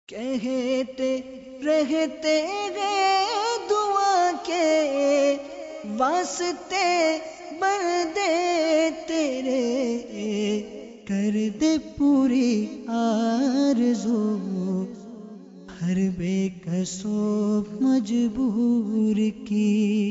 کہتے رہتے گئے دعا کے واسطے بندے تیرے، کر دے پوری آرزو ہر بے کسو مجبور کی۔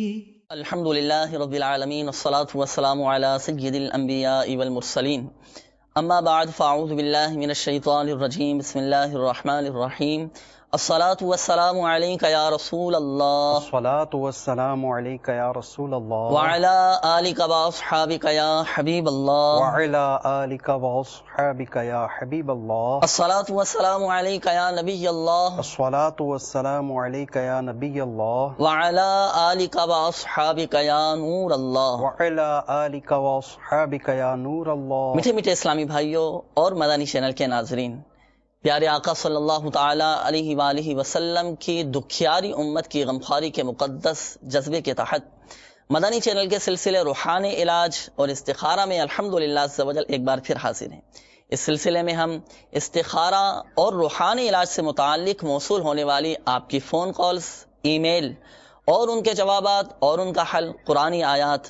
الحمدللہ رب العالمین والصلاة والسلام علی سید الانبیاء والمرسلین، اما بعد فاعوذ باللہ من الشیطان الرجیم، بسم اللہ الرحمن الرحیم۔ الصلاة والسلام علیک یا رسول اللہ، الصلاة والسلام علیک یا رسول اللہ، وعلی آلک واصحابک یا حبیب اللہ، وعلی آلک واصحابک یا حبیب اللہ، الصلاة والسلام علیک یا نبی اللہ، الصلاة والسلام علیک یا نبی اللہ، وعلی آلک واصحابک یا نور اللہ۔ وعلی آلک واصحابک یا نور اللہ۔ میٹھے میٹھے اسلامی بھائیوں اور مدنی چینل کے ناظرین، پیارے آقا صلی اللہ تعالی علیہ وآلہ وسلم کی دکھیاری امت کی غمخواری کے مقدس جذبے کے تحت مدنی چینل کے سلسلے روحانی علاج اور استخارہ میں الحمدللہ عز و جل ایک بار پھر حاضر ہیں۔ اس سلسلے میں ہم استخارہ اور روحانی علاج سے متعلق موصول ہونے والی آپ کی فون کالز، ای میل اور ان کے جوابات اور ان کا حل، قرآنی آیات،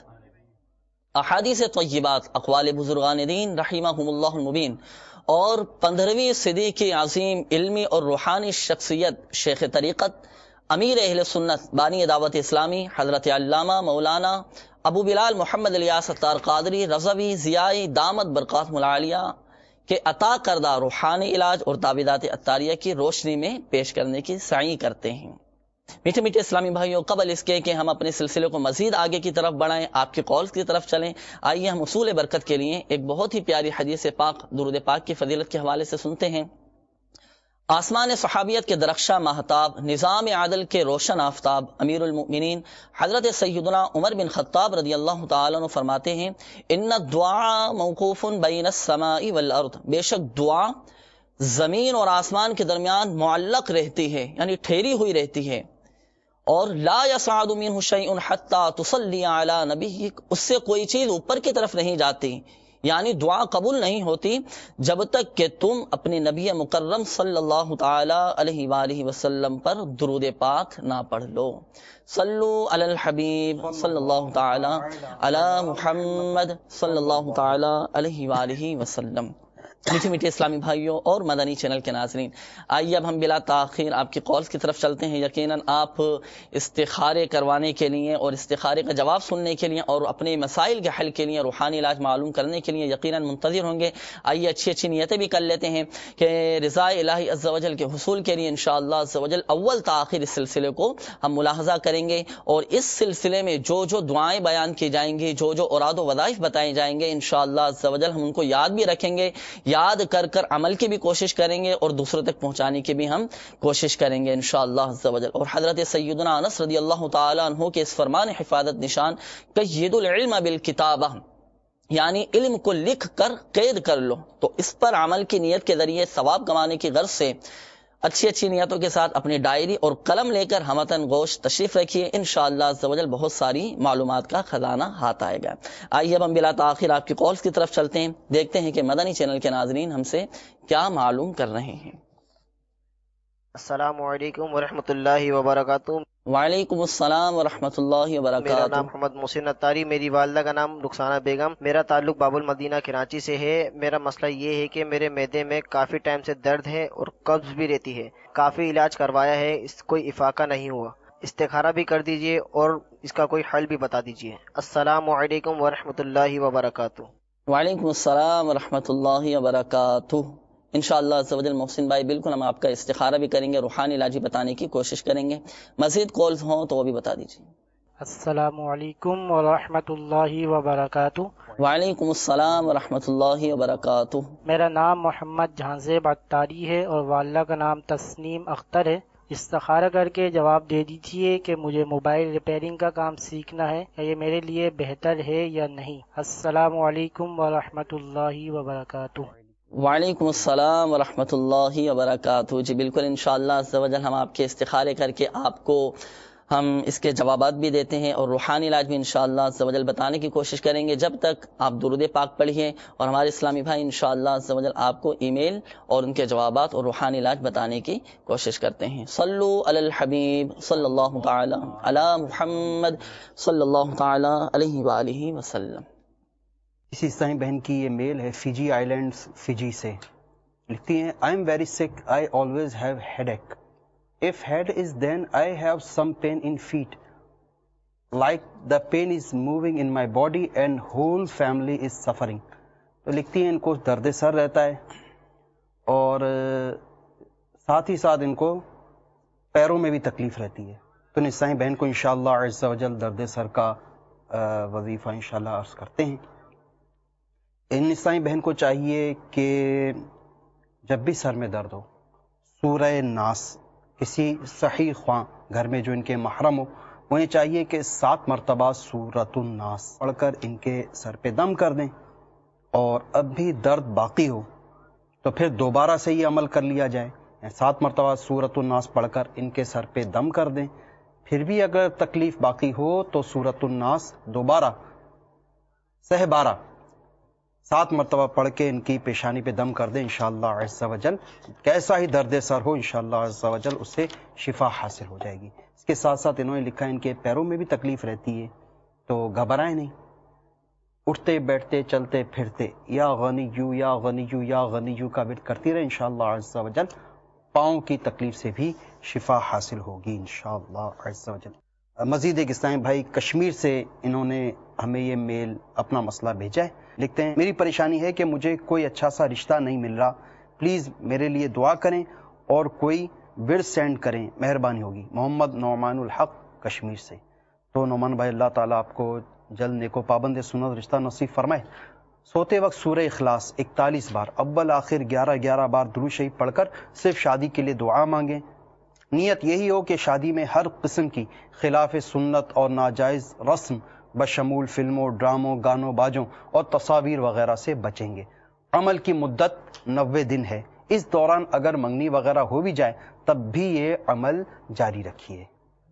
احادیث طیبات، اقوال بزرگان دین رحمہم اللہ المبین اور 15ویں صدی کی عظیم علمی اور روحانی شخصیت شیخ طریقت، امیر اہل سنت، بانی دعوت اسلامی، حضرت علامہ مولانا ابو بلال محمد الیاس ستار قادری رضوی ضیائی دامت برکاتہم العالیہ کے عطا کردہ روحانی علاج اور تعویذات عطاریہ کی روشنی میں پیش کرنے کی سعی کرتے ہیں۔ میٹھے میٹھے اسلامی بھائیوں، قبل اس کے کہ ہم اپنے سلسلے کو مزید آگے کی طرف بڑھائیں، آپ کے کالز کی طرف چلیں، آئیے ہم اصول برکت کے لیے ایک بہت ہی پیاری حدیث پاک درود پاک کی فضیلت کے حوالے سے سنتے ہیں۔ آسمان صحابیت کے درخشاں ماہتاب، نظام عدل کے روشن آفتاب، امیر المؤمنین حضرت سیدنا عمر بن خطاب رضی اللہ تعالیٰ عنہ فرماتے ہیں، ان الدعاء موقوف بین السماء والارض، بے شک دعا زمین اور آسمان کے درمیان معلق رہتی ہے، یعنی ٹھہری ہوئی رہتی ہے، اور لا یصعد منہ شیء حتی تصلی علی نبیک، اس سے کوئی چیز اوپر کی طرف نہیں جاتی، یعنی دعا قبول نہیں ہوتی جب تک کہ تم اپنے نبی مکرم صلی اللہ تعالی علیہ وآلہ وسلم پر درود پاک نہ پڑھ لو۔ صلو علی الحبیب صلی اللہ تعالی علی محمد صلی اللہ تعالی علیہ وآلہ وسلم۔ میٹھے میٹھے اسلامی بھائیوں اور مدنی چینل کے ناظرین، آئیے اب ہم بلا تاخیر آپ کی کالز کی طرف چلتے ہیں۔ یقیناً آپ استخارے کروانے کے لیے اور استخارے کا جواب سننے کے لیے اور اپنے مسائل کے حل کے لیے، روحانی علاج معلوم کرنے کے لیے یقیناً منتظر ہوں گے۔ آئیے اچھی اچھی نیتیں بھی کر لیتے ہیں کہ رضا الہی عز و جل کے حصول کے لیے انشاءاللہ عز و جل اول تا آخر اس سلسلے کو ہم ملاحظہ کریں گے، اور اس سلسلے میں جو جو دعائیں بیان کی جائیں گی، جو جو اوراد و وظائف بتائے جائیں گے، انشاءاللہ عز و جل ہم ان کو یاد بھی رکھیں گے، یاد کر کر عمل کی بھی کوشش کریں گے اور دوسروں تک پہنچانے کی بھی ہم کوشش کریں گے انشاءاللہ عز و جل۔ اور حضرت سیدنا انس رضی اللہ تعالی عنہ کے اس فرمان حفاظت نشان قید العلم بالکتابہ، یعنی علم کو لکھ کر قید کر لو، تو اس پر عمل کی نیت کے ذریعے ثواب کمانے کی غرض سے اچھی اچھی نیتوں کے ساتھ اپنی ڈائری اور قلم لے کر ہمتن گوش تشریف رکھیے، انشاءاللہ عز و جل بہت ساری معلومات کا خزانہ ہاتھ آئے گا۔ آئیے اب ہم بلا تاخیر آپ کی کالز کی طرف چلتے ہیں، دیکھتے ہیں کہ مدنی چینل کے ناظرین ہم سے کیا معلوم کر رہے ہیں۔ السلام علیکم ورحمۃ اللہ وبرکاتہ۔ وعلیکم السلام ورحمۃ اللہ میرا وبرکاتہ۔ نام محمد محسن اتاری، میری والدہ کا نام رخسانہ بیگم، میرا تعلق باب المدینہ کراچی سے ہے۔ میرا مسئلہ یہ ہے کہ میرے معدے میں کافی ٹائم سے درد ہے اور قبض بھی رہتی ہے، کافی علاج کروایا ہے، اس کوئی افاقہ نہیں ہوا، استخارہ بھی کر دیجئے اور اس کا کوئی حل بھی بتا دیجئے۔ السلام علیکم ورحمۃ اللہ وبرکاتہ۔ وعلیکم السلام ورحمۃ اللہ وبرکاتہ۔ انشاءاللہ عز و جل محسن بھائی بالکل ہم آپ کا استخارہ بھی کریں گے، روحانی علاج بتانے کی کوشش کریں گے، مزید کالز ہوں تو وہ بھی بتا دیجیے۔ السلام علیکم ورحمۃ اللہ وبرکاتہ۔ وعلیکم السلام ورحمۃ اللہ وبرکاتہ۔ میرا نام محمد جہانزیب اتاری ہے اور والدہ کا نام تسنیم اختر ہے۔ استخارہ کر کے جواب دے دیجیے کہ مجھے موبائل ریپیئرنگ کا کام سیکھنا ہے، کیا یہ میرے لیے بہتر ہے یا نہیں؟ السلام علیکم ورحمۃ اللہ وبرکاتہ۔ وعلیکم السلام ورحمۃ اللہ وبرکاتہ۔ جی بالکل انشاءاللہ عز و جل ہم آپ کے استخارے کر کے آپ کو ہم اس کے جوابات بھی دیتے ہیں اور روحانی علاج بھی انشاءاللہ عز و جل بتانے کی کوشش کریں گے. جب تک آپ درود پاک پڑھیے اور ہمارے اسلامی بھائی انشاءاللہ عز و جل آپ کو ای میل اور ان کے جوابات اور روحانی علاج بتانے کی کوشش کرتے ہیں. صلو علی الحبیب صلی اللہ تعالی علی محمد صلی اللہ تعالی علیہ وآلہ وسلم. اسی اسلامی بہن کی یہ میل ہے فیجی آئی لینڈز، فیجی سے. لکھتی ہیں آئی am very sick, I always have headache. If head is then I have some pain in feet, like the pain is moving in my body and whole family is suffering. تو لکھتی ہیں ان کو درد سر رہتا ہے اور ساتھ ہی ساتھ ان کو پیروں میں بھی تکلیف رہتی ہے. تو نسائی بہن کو انشاءاللہ عز و جل درد سر کا وظیفہ انشاءاللہ عرض کرتے ہیں. ان نسائی بہن کو چاہیے کہ جب بھی سر میں درد ہو سورہ ناس کسی صحیح خواں گھر میں جو ان کے محرم ہو انہیں چاہیے کہ 7 مرتبہ سورۃ الناس پڑھ کر ان کے سر پہ دم کر دیں. اور اب بھی درد باقی ہو تو پھر دوبارہ سے یہ عمل کر لیا جائے. 7 مرتبہ سورۃ الناس پڑھ کر ان کے سر پہ دم کر دیں. پھر بھی اگر تکلیف باقی ہو تو سورۃ الناس دوبارہ سہ 12 7 مرتبہ پڑھ کے ان کی پیشانی پہ دم کر دیں. انشاءاللہ عز و جل کیسا ہی درد سر ہو انشاءاللہ عز و جل اس سے شفا حاصل ہو جائے گی. اس کے ساتھ ساتھ انہوں نے لکھا ان کے پیروں میں بھی تکلیف رہتی ہے تو گھبرائیں نہیں. اٹھتے بیٹھتے چلتے پھرتے یا غنیو یا غنیو یا غنیو کا ورد کرتی رہے انشاءاللہ عز و جل پاؤں کی تکلیف سے بھی شفا حاصل ہوگی انشاءاللہ عز و جل. مزید ایک اسلامی بھائی کشمیر سے انہوں نے ہمیں یہ میل اپنا مسئلہ بھیجا ہے. لکھتے ہیں میری پریشانی ہے کہ مجھے کوئی اچھا سا رشتہ نہیں مل رہا، پلیز میرے لیے دعا کریں اور کوئی ورد سینڈ کریں، مہربانی ہوگی. محمد نعمان الحق کشمیر سے. تو نعمان بھائی اللہ تعالیٰ آپ کو جلد نیک و پابند سنت رشتہ نصیب فرمائے. سوتے وقت سورہ اخلاص 41 بار اول آخر 11 بار درود شریف پڑھ کر صرف شادی کے لیے دعا مانگیں. نیت یہی ہو کہ شادی میں ہر قسم کی خلاف سنت اور ناجائز رسم بشمول فلموں، ڈراموں، گانوں باجوں اور تصاویر وغیرہ سے بچیں گے. عمل کی مدت 90 دن ہے. اس دوران اگر منگنی وغیرہ ہو بھی جائے تب بھی یہ عمل جاری رکھیے.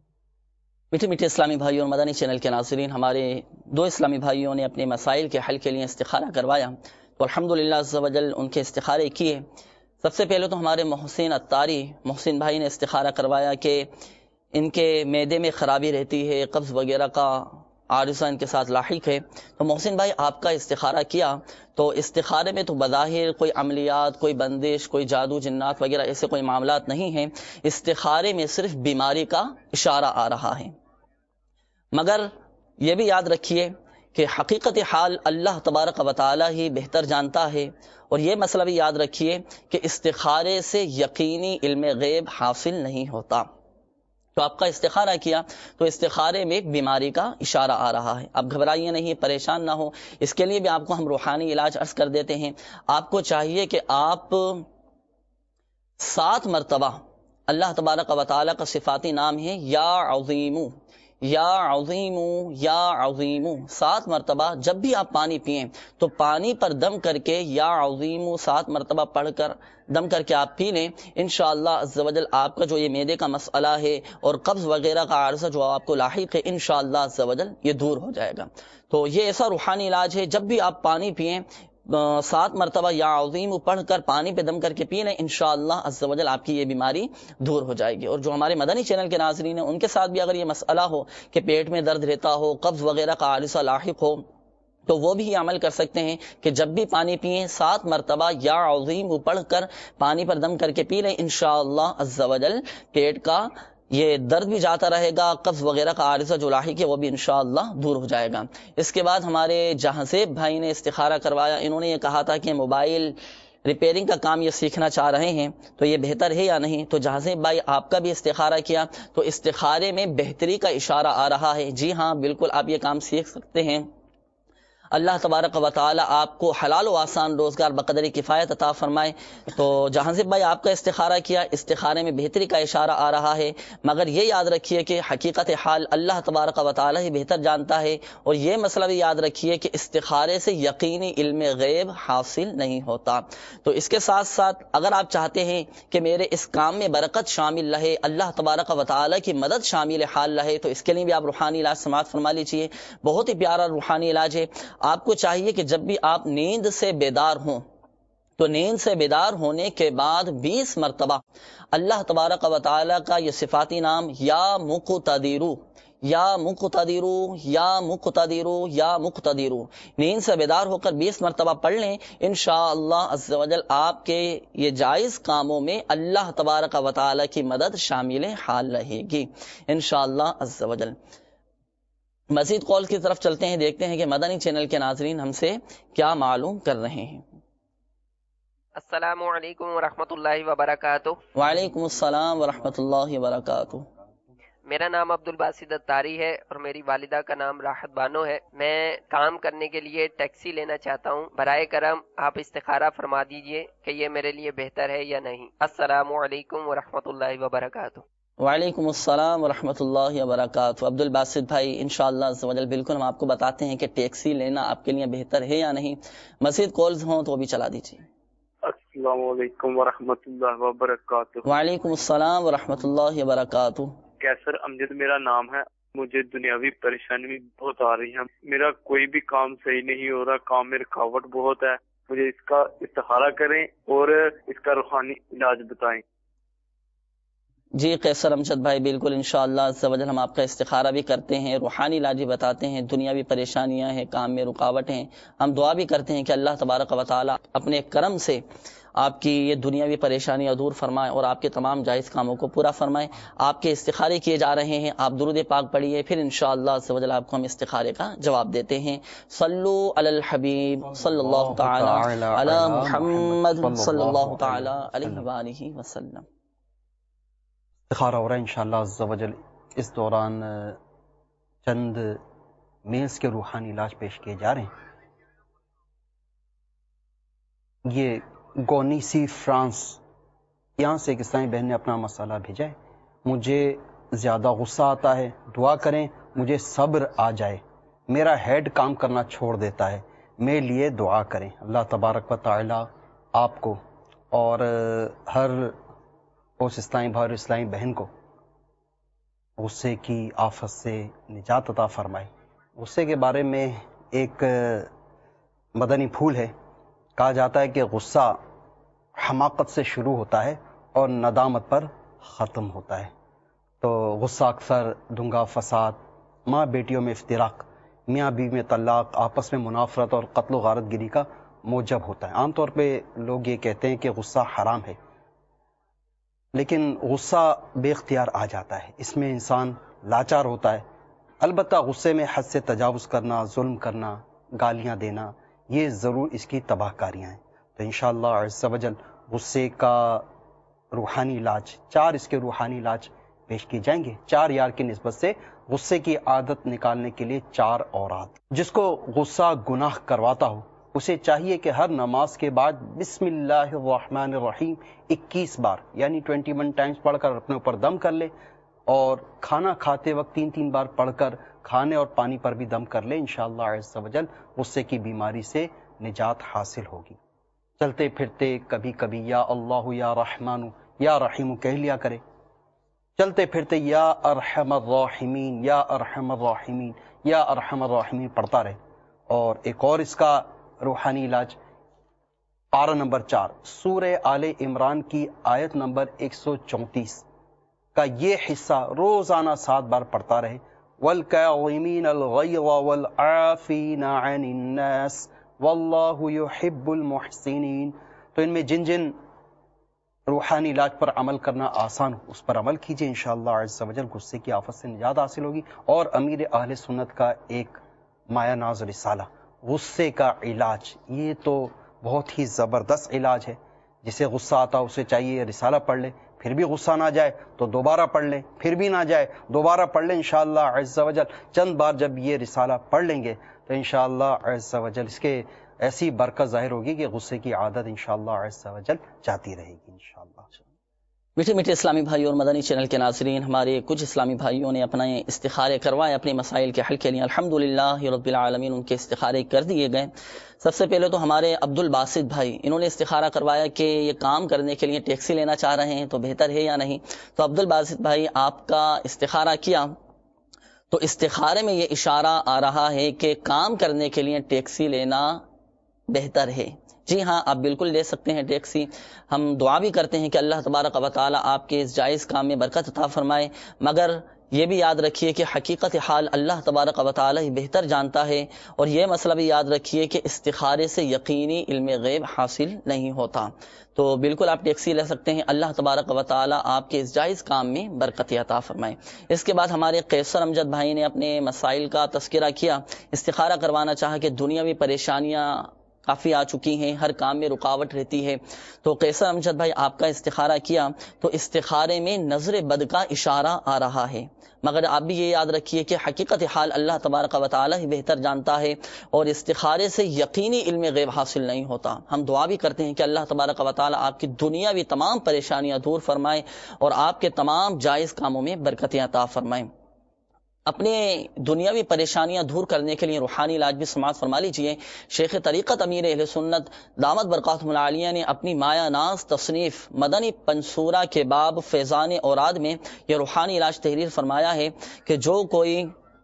میٹھے میٹھے اسلامی بھائیوں اور مدنی چینل کے ناظرین، ہمارے 2 اسلامی بھائیوں نے اپنے مسائل کے حل کے لیے استخارہ کروایا تو الحمدللہ عز و جل ان کے استخارے کیے. سب سے پہلے تو ہمارے محسن اتاری محسن بھائی نے استخارہ کروایا کہ ان کے معدے میں خرابی رہتی ہے، قبض وغیرہ کا عارضہ ان کے ساتھ لاحق ہے. تو محسن بھائی آپ کا استخارہ کیا تو استخارے میں تو بظاہر کوئی عملیات، کوئی بندش، کوئی جادو جنات وغیرہ ایسے کوئی معاملات نہیں ہیں. استخارے میں صرف بیماری کا اشارہ آ رہا ہے. مگر یہ بھی یاد رکھیے کہ حقیقت حال اللہ تبارک و تعالی ہی بہتر جانتا ہے. اور یہ مسئلہ بھی یاد رکھیے کہ استخارے سے یقینی علم غیب حاصل نہیں ہوتا. تو آپ کا استخارہ کیا تو استخارے میں ایک بیماری کا اشارہ آ رہا ہے. آپ گھبرائیے نہیں، پریشان نہ ہو. اس کے لیے بھی آپ کو ہم روحانی علاج عرض کر دیتے ہیں. آپ کو چاہیے کہ آپ 7 مرتبہ اللہ تبارک و تعالی کا صفاتی نام ہے یا عظیم یا عظیم یا عظیم. 7 مرتبہ جب بھی آپ پانی پئیں تو پانی پر دم کر کے یا عظیم 7 مرتبہ پڑھ کر دم کر کے آپ پی لیں. انشاءاللہ عز و جل آپ کا جو یہ معدے کا مسئلہ ہے اور قبض وغیرہ کا عارضہ جو آپ کو لاحق ہے انشاءاللہ عز و جل یہ دور ہو جائے گا. تو یہ ایسا روحانی علاج ہے، جب بھی آپ پانی پئیں 7 مرتبہ یا عظیم پڑھ کر پانی پہ دم کر کے پی لیں، انشاءاللہ عز و جل آپ کی یہ بیماری دور ہو جائے گی. اور جو ہمارے مدنی چینل کے ناظرین ہیں ان کے ساتھ بھی اگر یہ مسئلہ ہو کہ پیٹ میں درد رہتا ہو، قبض وغیرہ کا عارضہ لاحق ہو، تو وہ بھی یہ عمل کر سکتے ہیں کہ جب بھی پانی پئیں 7 مرتبہ یا عظیم پڑھ کر پانی پر دم کر کے پی لیں. انشاءاللہ عز و جل پیٹ کا یہ درد بھی جاتا رہے گا، قبض وغیرہ کا عارضہ جو لاحق ہے وہ بھی انشاءاللہ دور ہو جائے گا. اس کے بعد ہمارے جہانزیب بھائی نے استخارہ کروایا. انہوں نے یہ کہا تھا کہ موبائل ریپیئرنگ کا کام یہ سیکھنا چاہ رہے ہیں تو یہ بہتر ہے یا نہیں. تو جہانزیب بھائی آپ کا بھی استخارہ کیا تو استخارے میں بہتری کا اشارہ آ رہا ہے. جی ہاں بالکل آپ یہ کام سیکھ سکتے ہیں. اللہ تبارک و تعالی آپ کو حلال و آسان روزگار بقدر کفایت عطا فرمائے۔ تو جہانزیب بھائی آپ کا استخارہ کیا، استخارے میں بہتری کا اشارہ آ رہا ہے، مگر یہ یاد رکھیے کہ حقیقت حال اللہ تبارک و تعالی ہی بہتر جانتا ہے، اور یہ مسئلہ بھی یاد رکھیے کہ استخارے سے یقینی علم غیب حاصل نہیں ہوتا۔ تو اس کے ساتھ ساتھ اگر آپ چاہتے ہیں کہ میرے اس کام میں برکت شامل رہے، اللہ تبارک و تعالی کی مدد شامل حال رہے، تو اس کے لیے بھی آپ روحانی علاج سماعت فرما لیجیے۔ بہت ہی پیارا روحانی علاج ہے۔ آپ کو چاہیے کہ جب بھی آپ نیند سے بیدار ہوں تو نیند سے بیدار ہونے کے بعد 20 مرتبہ اللہ تبارک و تعالی کا یہ صفاتی نام یا مقتدرو یا مقتدرو یا مقتدرو یا مقتدرو نیند سے بیدار ہو کر 20 مرتبہ پڑھ لیں، انشاءاللہ عز و جل آپ کے یہ جائز کاموں میں اللہ تبارک و تعالی کی مدد شامل حال رہے گی انشاءاللہ عز و جل۔ مزید قول کی طرف چلتے ہیں، دیکھتے ہیں کہ مدنی چینل کے ناظرین ہم سے کیا معلوم کر رہے ہیں۔ السلام علیکم ورحمۃ اللہ وبرکاتہ۔ وعلیکم السلام ورحمۃ اللہ وبرکاتہ۔ میرا نام عبد الباسط اتاری ہے اور میری والدہ کا نام راحت بانو ہے۔ میں کام کرنے کے لیے ٹیکسی لینا چاہتا ہوں، برائے کرم آپ استخارہ فرما دیجئے کہ یہ میرے لیے بہتر ہے یا نہیں۔ السلام علیکم ورحمۃ اللہ وبرکاتہ۔ وعلیکم السلام ورحمۃ اللہ وبرکاتہ۔ عبد الباسط بھائی انشاءاللہ عز و جل بالکل ہم آپ کو بتاتے ہیں کہ ٹیکسی لینا آپ کے لیے بہتر ہے یا نہیں۔ مزید کالز ہوں تو بھی چلا دیجیے۔ السلام علیکم ورحمۃ اللہ وبرکاتہ۔ وعلیکم السلام ورحمۃ اللہ وبرکاتہ۔ کیسر امجد میرا نام ہے، مجھے دنیاوی پریشانی بہت آ رہی ہے، میرا کوئی بھی کام صحیح نہیں ہو رہا، کام میں رکاوٹ بہت ہے، مجھے اس کا استخارہ کریں اور اس کا روحانی علاج بتائیں۔ جی قیصر امجد بھائی بالکل انشاءاللہ عز و جل ہم آپ کا استخارہ بھی کرتے ہیں، روحانی علاج بھی بتاتے ہیں، دنیاوی پریشانیاں ہیں، کام میں رکاوٹیں ہیں، ہم دعا بھی کرتے ہیں کہ اللہ تبارک و تعالی اپنے کرم سے آپ کی یہ دنیاوی پریشانیاں دور فرمائے اور آپ کے تمام جائز کاموں کو پورا فرمائے۔ آپ کے استخارے کیے جا رہے ہیں، آپ درود پاک پڑھیے، پھر انشاءاللہ عز و جل آپ کو ہم استخارے کا جواب دیتے ہیں۔ صلو علی الحبیب صلی اللہ تعالی علی محمد صلی اللہ تعالی علیہ وآلہ وسلم۔ استخارہ ہو رہا ہے انشاءاللہ عز و جل۔ اس دوران چند میلز کے روحانی علاج پیش کیے جا رہے ہیں۔ یہ گونیسی فرانس، یہاں سے ایک اسلامی بہن نے اپنا مسئلہ بھیجا ہے۔ مجھے زیادہ غصہ آتا ہے، دعا کریں مجھے صبر آ جائے، میرا ہیڈ کام کرنا چھوڑ دیتا ہے، میرے لیے دعا کریں۔ اللہ تبارک و تعالی آپ کو اور ہر اس اسلامی بھائی اور اسلامی بہن کو غصے کی آفت سے نجات عطا فرمائے۔ غصے کے بارے میں ایک مدنی پھول ہے، کہا جاتا ہے کہ غصہ حماقت سے شروع ہوتا ہے اور ندامت پر ختم ہوتا ہے۔ تو غصہ اکثر دنگا فساد، ماں بیٹیوں میں افتراق، میاں بیوی میں طلاق، آپس میں منافرت اور قتل و غارت گری کا موجب ہوتا ہے۔ عام طور پہ لوگ یہ کہتے ہیں کہ غصہ حرام ہے، لیکن غصہ بے اختیار آ جاتا ہے، اس میں انسان لاچار ہوتا ہے۔ البتہ غصے میں حد سے تجاوز کرنا، ظلم کرنا، گالیاں دینا، یہ ضرور اس کی تباہ کاریاں ہیں۔ تو انشاءاللہ عز و جل غصے کا روحانی علاج، 4 اس کے روحانی علاج پیش کیے جائیں گے۔ 4 یار کی نسبت سے غصے کی عادت نکالنے کے لیے 4 اوراد۔ جس کو غصہ گناہ کرواتا ہو اسے چاہیے کہ ہر نماز کے بعد بسم اللہ الرحمن الرحیم 21 بار یعنی 21 ٹائمز پڑھ کر اپنے اوپر دم کر لے، اور کھانا کھاتے وقت 3 بار پڑھ کر کھانے اور پانی پر بھی دم کر لے۔ انشاءاللہ عز و جل غصے کی بیماری سے نجات حاصل ہوگی۔ چلتے پھرتے کبھی کبھی یا اللہ یا رحمان یا رحیم کہہ لیا کرے، چلتے پھرتے یا ارحم الراحمین یا ارحم الراحمین یا ارحم الراحمین پڑھتا رہے۔ اور ایک اور اس کا روحانی علاج، پارہ نمبر 4 سورہ آل عمران کی آیت نمبر 134 کا یہ حصہ روزانہ 7 بار پڑھتا رہے۔ وَالْكَاظِمِينَ الْغَيْظَ وَالْعَافِينَ عَنِ النَّاسِ وَاللَّهُ يُحِبُّ الْمُحْسِنِينَ۔ تو ان میں جن جن روحانی علاج پر عمل کرنا آسان ہو اس پر عمل کیجئے، انشاءاللہ عز و جل غصے کی آفت سے نجات حاصل ہوگی۔ اور امیر اہل سنت کا ایک مایہ ناز رسالہ غصے کا علاج، یہ تو بہت ہی زبردست علاج ہے۔ جسے غصہ آتا اسے چاہیے یہ رسالہ پڑھ لے، پھر بھی غصہ نہ جائے تو دوبارہ پڑھ لیں، پھر بھی نہ جائے دوبارہ پڑھ لیں، انشاءاللہ عز و جل چند بار جب یہ رسالہ پڑھ لیں گے تو انشاءاللہ عز و جل اس کے ایسی برکت ظاہر ہوگی کہ غصے کی عادت انشاءاللہ عز و جل جاتی رہے گی انشاءاللہ۔ میٹھے میٹھے اسلامی بھائی اور مدنی چینل کے ناظرین، ہمارے کچھ اسلامی بھائیوں نے اپنے استخارے کروائے اپنے مسائل کے حل کے لیے، الحمدللہ رب العالمین ان کے استخارے کر دیے گئے۔ سب سے پہلے تو ہمارے عبد الباسط بھائی، انہوں نے استخارہ کروایا کہ یہ کام کرنے کے لیے ٹیکسی لینا چاہ رہے ہیں تو بہتر ہے یا نہیں۔ تو عبد الباسط بھائی، آپ کا استخارہ کیا تو استخارے میں یہ اشارہ آ رہا ہے کہ کام کرنے کے لیے ٹیکسی لینا بہتر ہے۔ جی ہاں، آپ بالکل لے سکتے ہیں ٹیکسی۔ ہم دعا بھی کرتے ہیں کہ اللہ تبارک و تعالی آپ کے اس جائز کام میں برکت عطا فرمائے، مگر یہ بھی یاد رکھیے کہ حقیقت حال اللہ تبارک و تعالی ہی بہتر جانتا ہے، اور یہ مسئلہ بھی یاد رکھیے کہ استخارے سے یقینی علم غیب حاصل نہیں ہوتا۔ تو بالکل آپ ٹیکسی لے سکتے ہیں، اللہ تبارک و تعالی آپ کے اس جائز کام میں برکت عطا فرمائے۔ اس کے بعد ہمارے قیصر امجد بھائی نے اپنے مسائل کا تذکرہ کیا، استخارہ کروانا چاہا کہ دنیاوی پریشانیاں کافی آ چکی ہیں، ہر کام میں رکاوٹ رہتی ہے۔ تو قیصر امجد بھائی، آپ کا استخارہ کیا تو استخارے میں نظر بد کا اشارہ آ رہا ہے، مگر آپ بھی یہ یاد رکھیے کہ حقیقت حال اللہ تبارک و تعالی ہی بہتر جانتا ہے، اور استخارے سے یقینی علم غیب حاصل نہیں ہوتا۔ ہم دعا بھی کرتے ہیں کہ اللہ تبارک و تعالی آپ کی دنیاوی تمام پریشانیاں دور فرمائے اور آپ کے تمام جائز کاموں میں برکتیں عطا فرمائے۔ اپنے دنیاوی پریشانیاں دور کرنے کے لیے روحانی علاج بھی سماعت فرما لیجیے۔ شیخ طریقت امیر اہل سنت دامت برکاتہم العالیہ نے اپنی مایا ناز تصنیف مدنی پنصورہ کے باب فیضان اوراد میں یہ روحانی علاج تحریر فرمایا ہے کہ جو کوئی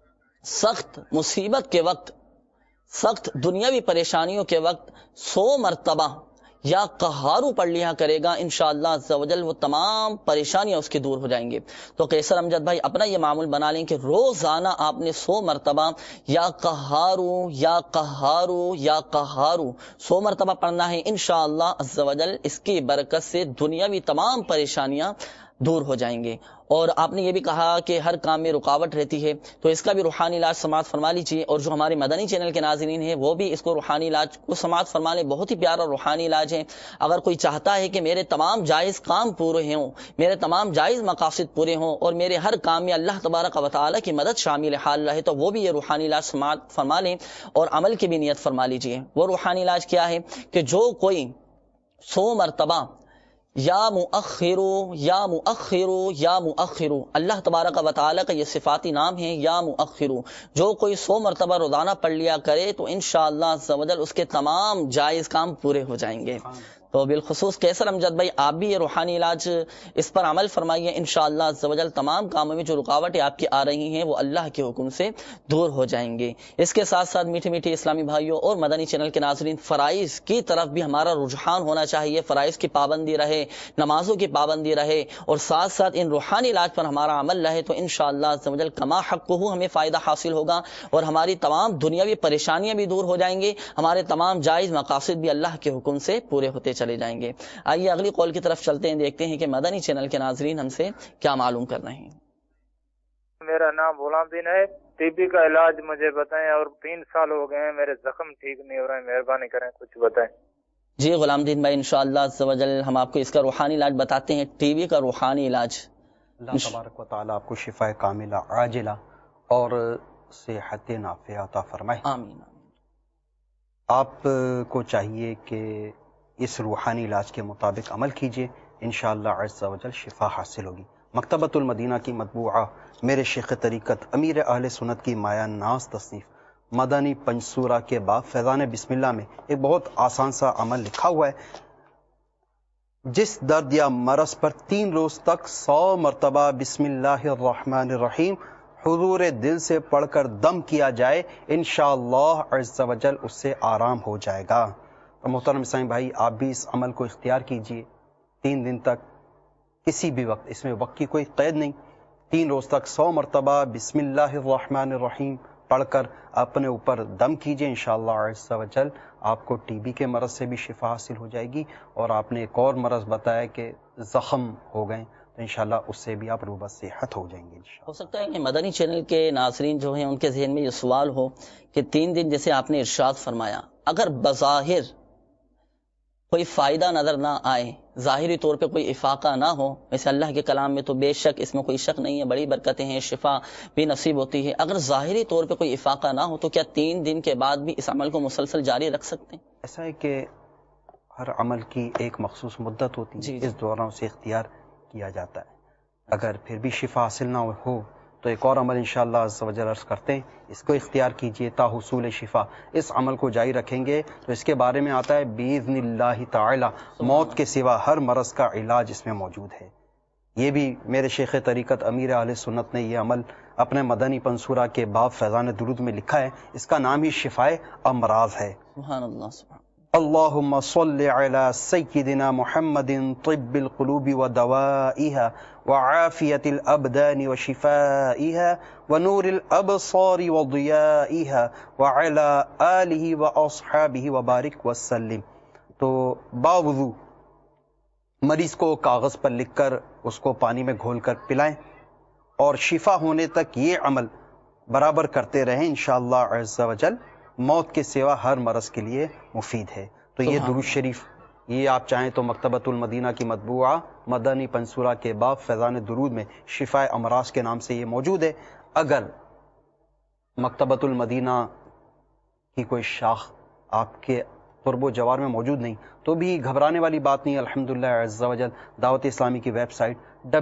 سخت مصیبت کے وقت، سخت دنیاوی پریشانیوں کے وقت 100 مرتبہ یا قہارو پڑھ لیا کرے گا، انشاءاللہ عز و جل وہ تمام پریشانیاں اس کی دور ہو جائیں گے۔ تو قیصر امجد بھائی، اپنا یہ معمول بنا لیں کہ روزانہ آپ نے 100 مرتبہ یا قہارو یا قہارو یا قہارو 100 مرتبہ پڑھنا ہے، انشاءاللہ عز و جل اس کی برکت سے دنیاوی تمام پریشانیاں دور ہو جائیں گے۔ اور آپ نے یہ بھی کہا کہ ہر کام میں رکاوٹ رہتی ہے، تو اس کا بھی روحانی علاج سماعت فرما لیجیے، اور جو ہمارے مدنی چینل کے ناظرین ہیں وہ بھی اس کو روحانی علاج کو سماعت فرما لیں۔ بہت ہی پیارا روحانی علاج ہے۔ اگر کوئی چاہتا ہے کہ میرے تمام جائز کام پورے ہوں، میرے تمام جائز مقاصد پورے ہوں اور میرے ہر کام میں اللہ تبارک و تعالی کی مدد شامل حال رہے، تو وہ بھی یہ روحانی علاج سماعت فرما لیں اور عمل کی بھی نیت فرما لیجیے۔ وہ روحانی علاج کیا ہے کہ جو کوئی 100 مرتبہ یا مؤخرو یا مؤخرو یا مؤخرو، اللہ تبارک و تعالی کا یہ صفاتی نام ہے یا مؤخرو، جو کوئی 100 مرتبہ روزانہ پڑھ لیا کرے تو انشاءاللہ عز و جل اس کے تمام جائز کام پورے ہو جائیں گے۔ تو بالخصوص قیصر امجد بھائی، آپ بھی یہ روحانی علاج اس پر عمل فرمائیے، انشاءاللہ عز و جل تمام کاموں میں جو رکاوٹیں آپ کی آ رہی ہیں وہ اللہ کے حکم سے دور ہو جائیں گے۔ اس کے ساتھ ساتھ میٹھے میٹھے اسلامی بھائیوں اور مدنی چینل کے ناظرین، فرائض کی طرف بھی ہمارا رجحان ہونا چاہیے، فرائض کی پابندی رہے، نمازوں کی پابندی رہے، اور ساتھ ساتھ ان روحانی علاج پر ہمارا عمل رہے، تو انشاءاللہ عز و جل کما حق ہو ہمیں فائدہ حاصل ہوگا، اور ہماری تمام دنیاوی پریشانیاں بھی دور ہو جائیں گی، ہمارے تمام جائز مقاصد بھی اللہ کے حکم سے پورے ہوتے چلے جائیں گے۔ آئیے اگلی قول کی طرف چلتے ہیں، دیکھتے ہیں کہ مدنی چینل کے ناظرین ہم سے کیا معلوم کر رہے ہیں۔ میرا نام غلام دین ہے، ٹی بی کا علاج مجھے بتائیں، اور 3 سال ہو گئے ہیں، میرے زخم ٹھیک نہیں ہو رہے ہیں، مہربانی کریں کچھ بتائیں۔ جی غلام دین بھائی، انشاءاللہ عز و جل ہم آپ کو اس کا روحانی علاج بتاتے ہیں، ٹی وی کا روحانی علاج۔ اللہ تبارک و تعالی آپ کو شفا کاملہ عاجلہ اور صحت نافعہ عطا فرمائے، آمین۔ آپ کو چاہیے کہ اس روحانی علاج کے مطابق عمل کیجئے، انشاءاللہ عز و جل شفا حاصل ہوگی۔ مکتبۃ المدینہ کی مطبوعہ میرے شیخ طریقت امیر اہل سنت کی مایا ناز تصنیف مدنی پنصورہ کے باب فیضان بسم اللہ میں ایک بہت آسان سا عمل لکھا ہوا ہے۔ جس درد یا مرض پر 3 روز تک 100 مرتبہ بسم اللہ الرحمن الرحیم حضور دل سے پڑھ کر دم کیا جائے، انشاءاللہ عز و جل اس سے آرام ہو جائے گا۔ تو محترم اسلامی بھائی، آپ بھی اس عمل کو اختیار کیجئے 3 دن تک، کسی بھی وقت، اس میں وقت کی کوئی قید نہیں، 3 روز تک 100 مرتبہ بسم اللہ الرحمن الرحیم پڑھ کر اپنے اوپر دم کیجئے، انشاءاللہ عز و جل آپ کو ٹی بی کے مرض سے بھی شفا حاصل ہو جائے گی، اور آپ نے ایک اور مرض بتایا کہ زخم ہو گئے، تو انشاءاللہ اس سے بھی آپ روبہ صحت ہو جائیں گے انشاءاللہ۔ ہو سکتا ہے کہ مدنی چینل کے ناظرین جو ہیں ان کے ذہن میں یہ سوال ہو کہ 3 دن جیسے آپ نے ارشاد فرمایا، اگر بظاہر کوئی فائدہ نظر نہ آئے، ظاہری طور پہ کوئی افاقہ نہ ہو، ویسے اللہ کے کلام میں تو بے شک اس میں کوئی شک نہیں ہے، بڑی برکتیں ہیں، شفا بھی نصیب ہوتی ہے، اگر ظاہری طور پہ کوئی افاقہ نہ ہو تو کیا 3 دن کے بعد بھی اس عمل کو مسلسل جاری رکھ سکتے ہیں؟ ایسا ہے کہ ہر عمل کی ایک مخصوص مدت ہوتی ہے، اس دوران اسے اختیار کیا جاتا ہے، اگر پھر بھی شفا حاصل نہ ہو تو ایک اور عمل انشاءاللہ عز و جل عرض کرتے ہیں، اس کو اختیار کیجئے تا حصول شفا، اس عمل کو جاری رکھیں گے تو اس کے بارے میں آتا ہے باذن اللہ تعالی موت کے سوا ہر مرض کا علاج اس میں موجود ہے۔ یہ بھی میرے شیخ طریقت امیر اہل سنت نے یہ عمل اپنے مدنی پنصورہ کے باب فیضان درود میں لکھا ہے، اس کا نام ہی شفائے امراض ہے۔ سبحان اللہ، سبحان اللہم صل علی سیدنا محمد طب القلوب ودوائها وعافیت الابدان وشفائها ونور الابصار وضیائها وعلى آلہ واصحابہ وبارک وسلم۔ تو باوضو مریض کو کاغذ پر لکھ کر اس کو پانی میں گھول کر پلائیں اور شفا ہونے تک یہ عمل برابر کرتے رہیں، انشاءاللہ عز و جل موت کے سوا ہر مرض کے لیے مفید ہے۔ تو یہ درود شریف، یہ آپ چاہیں تو مکتبۃ المدینہ کی مطبوعہ مدنی پنصورہ کے باب فیضان درود میں شفائے امراض کے نام سے یہ موجود ہے۔ اگر مکتبۃ المدینہ کی کوئی شاخ آپ کے قرب و جوار میں موجود نہیں تو بھی گھبرانے والی بات نہیں، الحمدللہ عز و جل دعوت اسلامی کی ویب سائٹ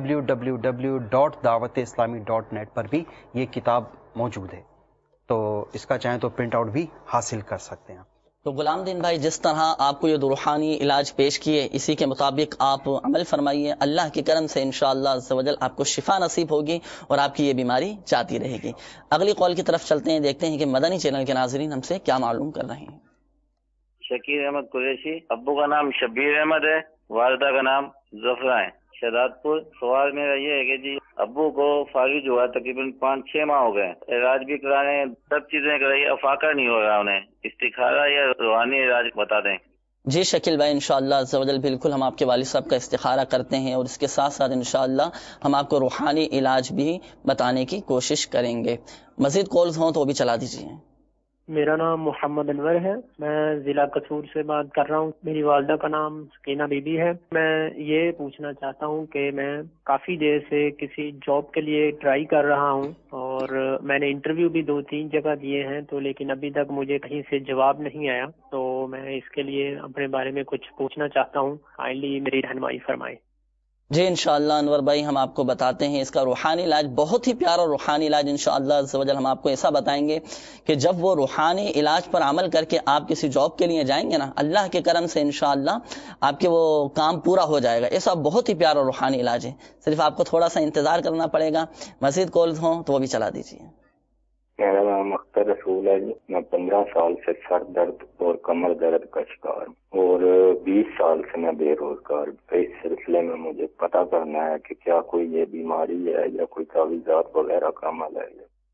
www.dawateshlami.net پر بھی یہ کتاب موجود ہے، تو اس کا چاہیں تو پرنٹ آؤٹ بھی حاصل کر سکتے ہیں۔ تو غلام دین بھائی، جس طرح آپ کو یہ دو روحانی علاج پیش کیے اسی کے مطابق آپ عمل فرمائیے، اللہ کے کرم سے انشاءاللہ عز و جل آپ کو شفا نصیب ہوگی اور آپ کی یہ بیماری جاتی رہے گی۔ اگلی قول کی طرف چلتے ہیں، دیکھتے ہیں کہ مدنی چینل کے ناظرین ہم سے کیا معلوم کر رہے ہیں۔ شکیر احمد قریشی، ابو کا نام شبیر احمد ہے، والدہ کا نام ظفرہ ہے، شہداد پور۔ سوال میرا یہ ہے کہ جی ابو کو فالج ہوا تقریباً 5-6 ماہ ہو گئے، علاج بھی کرانے، سب چیزیں کرائی، افاقہ نہیں ہو رہا انہیں، استخارہ یا روحانی علاج بتا دیں۔ جی شکیل بھائی، انشاءاللہ عز و جل بالکل ہم آپ کے والد صاحب کا استخارہ کرتے ہیں اور اس کے ساتھ ساتھ انشاءاللہ ہم آپ کو روحانی علاج بھی بتانے کی کوشش کریں گے۔ مزید کالز ہوں تو وہ بھی چلا دیجیے۔ میرا نام محمد انور ہے، میں ضلع قصور سے بات کر رہا ہوں، میری والدہ کا نام سکینہ بی بی ہے۔ میں یہ پوچھنا چاہتا ہوں کہ میں کافی دیر سے کسی جاب کے لیے ٹرائی کر رہا ہوں اور میں نے انٹرویو بھی 2-3 جگہ دیے ہیں، تو لیکن ابھی تک مجھے کہیں سے جواب نہیں آیا، تو میں اس کے لیے اپنے بارے میں کچھ پوچھنا چاہتا ہوں، کائنڈلی میری رہنمائی فرمائیں۔ جی انشاءاللہ انور بھائی، ہم آپ کو بتاتے ہیں اس کا روحانی علاج، بہت ہی پیارا روحانی علاج انشاءاللہ عز و جل ہم آپ کو ایسا بتائیں گے کہ جب وہ روحانی علاج پر عمل کر کے آپ کسی جاب کے لیے جائیں گے نا، اللہ کے کرم سے انشاءاللہ آپ کے وہ کام پورا ہو جائے گا۔ ایسا بہت ہی پیارا روحانی علاج ہے، صرف آپ کو تھوڑا سا انتظار کرنا پڑے گا۔ مزید کالز ہوں تو وہ بھی چلا دیجیے۔ میرا نام اختر رسول ہے، میں 15 سال سے سر درد اور کمر درد کا شکار ہوں اور 20 سال سے میں بے روزگار۔ اس سلسلے میں مجھے پتہ کرنا ہے کہ کیا کوئی یہ بیماری ہے یا کوئی تعویذات وغیرہ کا عمل ہے۔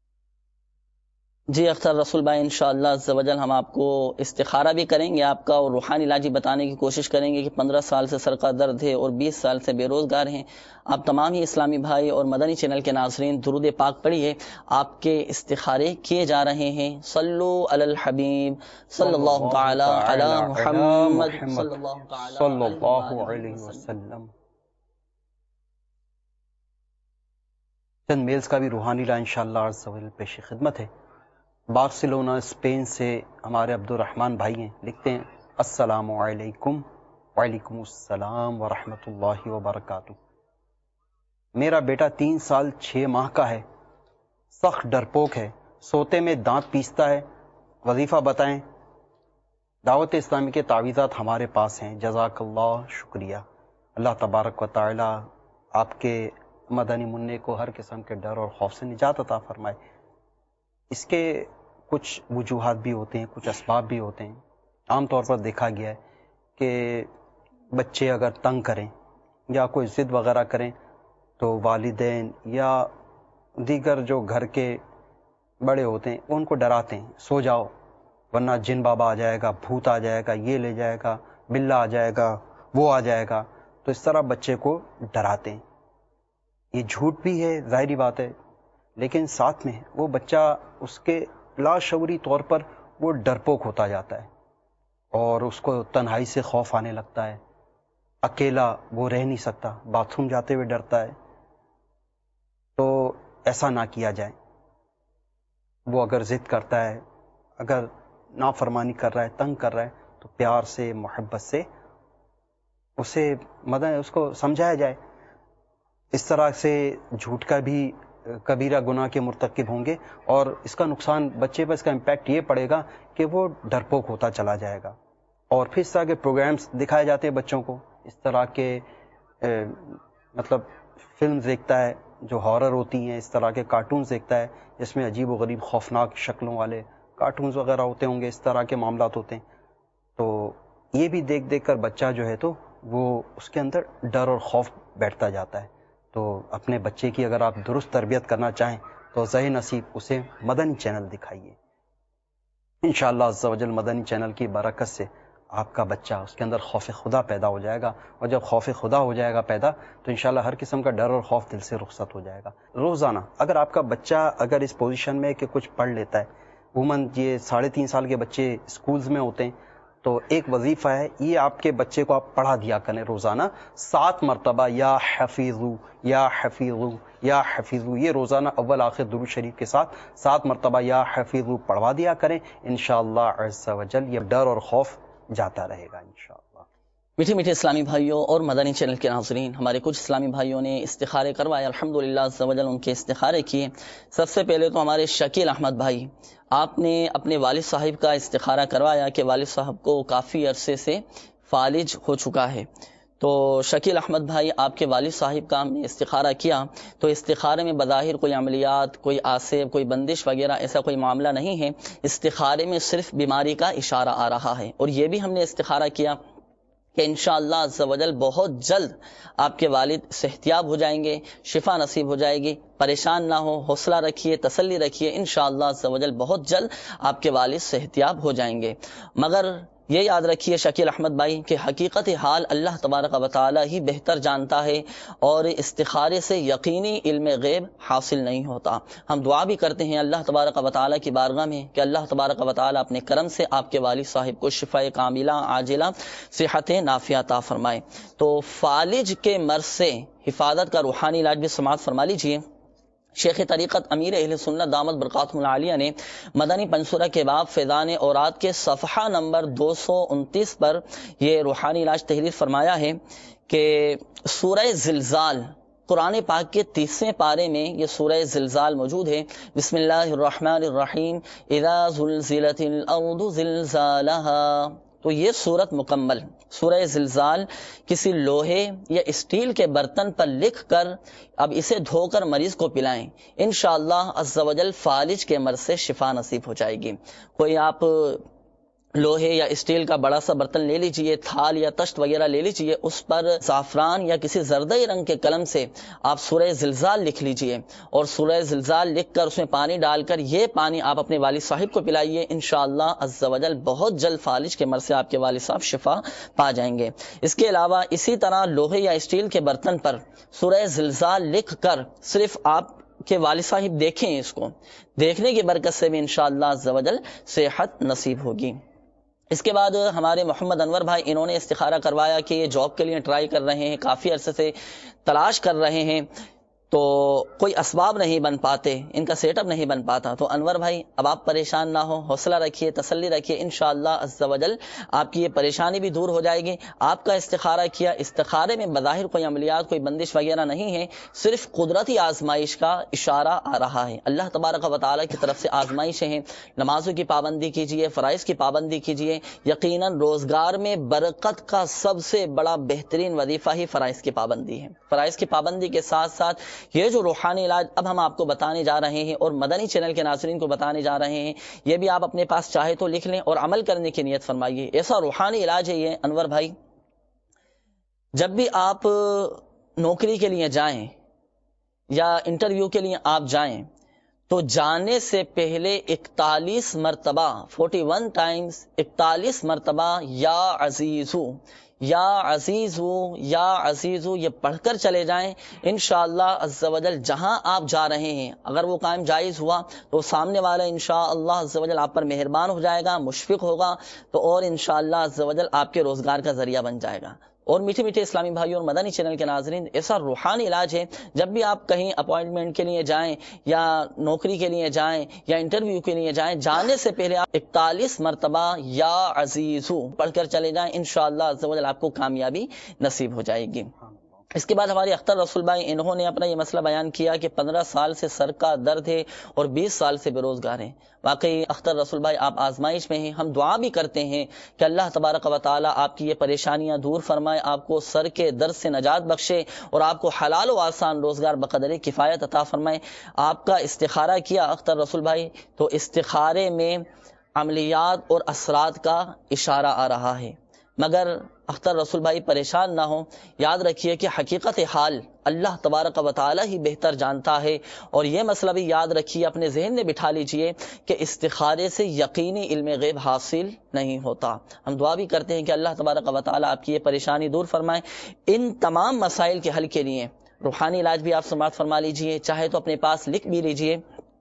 جی اختر رسول بھائی، انشاءاللہ عز و جل ہم آپ کو استخارہ بھی کریں گے آپ کا اور روحانی علاج بتانے کی کوشش کریں گے کہ 15 سال سے سر کا درد ہے اور 20 سال سے بے روزگار ہیں۔ آپ تمام ہی اسلامی بھائی اور مدنی چینل کے ناظرین درود پاک پڑھیے، آپ کے استخارے کیے جا رہے ہیں۔ صلو علی الحبیب صلی اللہ تعالی علی محمد صلی اللہ علیہ وسلم۔ چند میلز کا بھی روحانی علاج انشاءاللہ عز و جل پیش خدمت ہے۔ بارسلونا اسپین سے ہمارے عبد الرحمن بھائی ہیں، لکھتے ہیں السلام علیکم۔ وعلیکم السلام ورحمۃ اللہ وبرکاتہ۔ میرا بیٹا 3 سال 6 ماہ کا ہے، سخت ڈرپوک ہے، سوتے میں دانت پیستا ہے، وظیفہ بتائیں۔ دعوت اسلامی کے تعویذات ہمارے پاس ہیں، جزاک اللہ، شکریہ۔ اللہ تبارک و تعالی آپ کے مدنی منع کو ہر قسم کے ڈر اور خوف سے نجات عطا فرمائے۔ اس کے کچھ وجوہات بھی ہوتے ہیں، کچھ اسباب بھی ہوتے ہیں۔ عام طور پر دیکھا گیا ہے کہ بچے اگر تنگ کریں یا کوئی ضد وغیرہ کریں تو والدین یا دیگر جو گھر کے بڑے ہوتے ہیں ان کو ڈراتے ہیں، سو جاؤ ورنہ جن بابا آ جائے گا، بھوت آ جائے گا، یہ لے جائے گا، بلہ آ جائے گا، وہ آ جائے گا، تو اس طرح بچے کو ڈراتے ہیں۔ یہ جھوٹ بھی ہے، ظاہری بات ہے، لیکن ساتھ میں وہ بچہ اس کے لاشعوری طور پر وہ ڈرپوک ہوتا جاتا ہے اور اس کو تنہائی سے خوف آنے لگتا ہے، اکیلا وہ رہ نہیں سکتا، باتھ روم جاتے ہوئے ڈرتا ہے، تو ایسا نہ کیا جائے. وہ اگر ضد کرتا ہے، اگر نافرمانی کر رہا ہے، تنگ کر رہا ہے، تو پیار سے، محبت سے اسے اس کو سمجھایا جائے. اس طرح سے جھوٹ کا بھی کبیرہ گناہ کے مرتکب ہوں گے، اور اس کا نقصان بچے پر، اس کا امپیکٹ یہ پڑے گا کہ وہ ڈرپوک ہوتا چلا جائے گا. اور پھر اس طرح کے پروگرامز دکھائے جاتے ہیں بچوں کو، اس طرح کے مطلب فلمز دیکھتا ہے جو ہارر ہوتی ہیں، اس طرح کے کارٹونز دیکھتا ہے جس میں عجیب و غریب خوفناک شکلوں والے کارٹونز وغیرہ ہوتے ہوں گے، اس طرح کے معاملات ہوتے ہیں. تو یہ بھی دیکھ دیکھ کر بچہ جو ہے تو وہ اس کے اندر ڈر اور خوف بیٹھتا جاتا ہے. تو اپنے بچے کی اگر آپ درست تربیت کرنا چاہیں تو ذہ نصیب اسے مدنی چینل دکھائیے. انشاءاللہ عز و جل مدنی چینل کی برکت سے آپ کا بچہ، اس کے اندر خوف خدا پیدا ہو جائے گا، اور جب خوف خدا ہو جائے گا پیدا تو انشاءاللہ ہر قسم کا ڈر اور خوف دل سے رخصت ہو جائے گا. روزانہ اگر آپ کا بچہ اگر اس پوزیشن میں کہ کچھ پڑھ لیتا ہے، عموماً یہ 3.5 سال کے بچے اسکولز میں ہوتے ہیں، تو ایک وظیفہ ہے یہ آپ کے بچے کو آپ پڑھا دیا کریں روزانہ 7 مرتبہ یا حفیظو یا حفیظو یا حفیظو. یہ روزانہ اول آخر درود شریف کے ساتھ 7 مرتبہ یا حفیظو پڑھوا دیا کریں. انشاءاللہ عز و جل یہ ڈر اور خوف جاتا رہے گا انشاءاللہ. میٹھے میٹھے اسلامی بھائیوں اور مدنی چینل کے ناظرین، ہمارے کچھ اسلامی بھائیوں نے استخارے کروائے، الحمدللہ عز و جل ان کے استخارے کیے. سب سے پہلے تو ہمارے شکیل احمد بھائی، آپ نے اپنے والد صاحب کا استخارہ کروایا کہ والد صاحب کو کافی عرصے سے فالج ہو چکا ہے. تو شکیل احمد بھائی، آپ کے والد صاحب کا ہم نے استخارہ کیا، تو استخارے میں بظاہر کوئی عملیات، کوئی آسیب، کوئی بندش وغیرہ ایسا کوئی معاملہ نہیں ہے. استخارے میں صرف بیماری کا اشارہ آ رہا ہے. اور یہ بھی ہم نے استخارہ کیا کہ انشاءاللہ عز و جل بہت جلد آپ کے والد صحتیاب ہو جائیں گے، شفا نصیب ہو جائے گی. پریشان نہ ہو، حوصلہ رکھیے، تسلی رکھیے، انشاءاللہ عز و جل بہت جلد آپ کے والد صحتیاب ہو جائیں گے. مگر یہ یاد رکھیے شکیل احمد بھائی کہ حقیقت حال اللہ تبارک و تعالی ہی بہتر جانتا ہے، اور استخارے سے یقینی علم غیب حاصل نہیں ہوتا. ہم دعا بھی کرتے ہیں اللہ تبارک و تعالی کی بارگاہ میں کہ اللہ تبارک و تعالی اپنے کرم سے آپ کے والد صاحب کو شفا کاملہ عاجلہ صحت نافعہ عطا فرمائے. تو فالج کے مرض سے حفاظت کا روحانی علاج بھی سماعت فرما لیجیے. شیخ طریقت امیر اہل سنت دامت برکاتہم العالیہ نے مدنی پنصورہ کے باب فیضان اوراد کے صفحہ نمبر 229 پر یہ روحانی علاج تحریر فرمایا ہے کہ سورہ زلزال، قرآن پاک کے 30ویں پارے میں یہ سورہ زلزال موجود ہے. بسم اللہ الرحمن الرحیم، اذا زلزلت الارض زلزالها. تو یہ سورت مکمل سورہ زلزال کسی لوہے یا اسٹیل کے برتن پر لکھ کر اب اسے دھو کر مریض کو پلائیں، انشاءاللہ عز و جل فالج کے مرض سے شفا نصیب ہو جائے گی. کوئی آپ لوہے یا اسٹیل کا بڑا سا برتن لے لیجئے، تھال یا تشت وغیرہ لے لیجئے، اس پر زعفران یا کسی زردئی رنگ کے قلم سے آپ سورہ زلزال لکھ لیجئے، اور سورہ زلزال لکھ کر اس میں پانی ڈال کر یہ پانی آپ اپنے والد صاحب کو پلائیے. انشاءاللہ عز و جل بہت جلد فالج کے مرض سے آپ کے والد صاحب شفا پا جائیں گے. اس کے علاوہ اسی طرح لوہے یا اسٹیل کے برتن پر سورہ زلزال لکھ کر صرف آپ کہ والد صاحب دیکھیں، اس کو دیکھنے کی برکت سے بھی انشاءاللہ عز و جل صحت نصیب ہوگی. اس کے بعد ہمارے محمد انور بھائی، انہوں نے استخارہ کروایا کہ یہ جاب کے لیے ٹرائی کر رہے ہیں، کافی عرصے سے تلاش کر رہے ہیں، تو کوئی اسباب نہیں بن پاتے، ان کا سیٹ اپ نہیں بن پاتا. تو انور بھائی اب آپ پریشان نہ ہو، حوصلہ رکھیے، تسلی رکھیے، انشاءاللہ عز و جل آپ کی یہ پریشانی بھی دور ہو جائے گی. آپ کا استخارہ کیا، استخارے میں بظاہر کوئی عملیات، کوئی بندش وغیرہ نہیں ہے، صرف قدرتی آزمائش کا اشارہ آ رہا ہے. اللہ تبارک و تعالی کی طرف سے آزمائشیں ہیں. نمازوں کی پابندی کیجیے، فرائض کی پابندی کیجیے. یقیناً روزگار میں برکت کا سب سے بڑا بہترین وظیفہ ہی فرائض کی پابندی ہے. فرائض کی پابندی کے ساتھ ساتھ یہ جو روحانی علاج اب ہم آپ کو بتانے جا رہے ہیں اور مدنی چینل کے ناظرین کو بتانے جا رہے ہیں، یہ بھی آپ اپنے پاس چاہے تو لکھ لیں اور عمل کرنے کی نیت فرمائیے. ایسا روحانی علاج ہے یہ انور بھائی، جب بھی آپ نوکری کے لیے جائیں یا انٹرویو کے لیے آپ جائیں تو جانے سے پہلے 41 مرتبہ 41 ٹائمز 41 مرتبہ یا عزیزو یا عزیزو یا عزیزو یہ پڑھ کر چلے جائیں. انشاءاللہ عز و جل جہاں آپ جا رہے ہیں اگر وہ کام جائز ہوا تو سامنے والا انشاءاللہ عز و جل آپ پر مہربان ہو جائے گا، مشفق ہوگا، تو اور انشاءاللہ عز و جل آپ کے روزگار کا ذریعہ بن جائے گا. اور میٹھے میٹھے اسلامی بھائیوں اور مدنی چینل کے ناظرین، ایسا روحانی علاج ہے، جب بھی آپ کہیں اپوائنٹمنٹ کے لیے جائیں یا نوکری کے لیے جائیں یا انٹرویو کے لیے جائیں، جانے سے پہلے آپ 41 مرتبہ یا عزیزو پڑھ کر چلے جائیں، انشاءاللہ عز و جل آپ کو کامیابی نصیب ہو جائے گی۔ اس کے بعد ہمارے اختر رسول بھائی، انہوں نے اپنا یہ مسئلہ بیان کیا کہ 15 سال سے سر کا درد ہے اور 20 سال سے بے روزگار ہیں۔ واقعی اختر رسول بھائی آپ آزمائش میں ہیں، ہم دعا بھی کرتے ہیں کہ اللہ تبارک و تعالی آپ کی یہ پریشانیاں دور فرمائے، آپ کو سر کے درد سے نجات بخشے اور آپ کو حلال و آسان روزگار بقدر کفایت عطا فرمائے۔ آپ کا استخارہ کیا اختر رسول بھائی، تو استخارے میں عملیات اور اثرات کا اشارہ آ رہا ہے، مگر اختر رسول بھائی پریشان نہ ہو، یاد رکھیے کہ حقیقت حال اللہ تبارک و تعالی ہی بہتر جانتا ہے، اور یہ مسئلہ بھی یاد رکھیے، اپنے ذہن میں بٹھا لیجئے کہ استخارے سے یقینی علم غیب حاصل نہیں ہوتا۔ ہم دعا بھی کرتے ہیں کہ اللہ تبارک و تعالی آپ کی یہ پریشانی دور فرمائے۔ ان تمام مسائل کے حل کے لیے روحانی علاج بھی آپ سماعت فرما لیجئے، چاہے تو اپنے پاس لکھ بھی لیجئے۔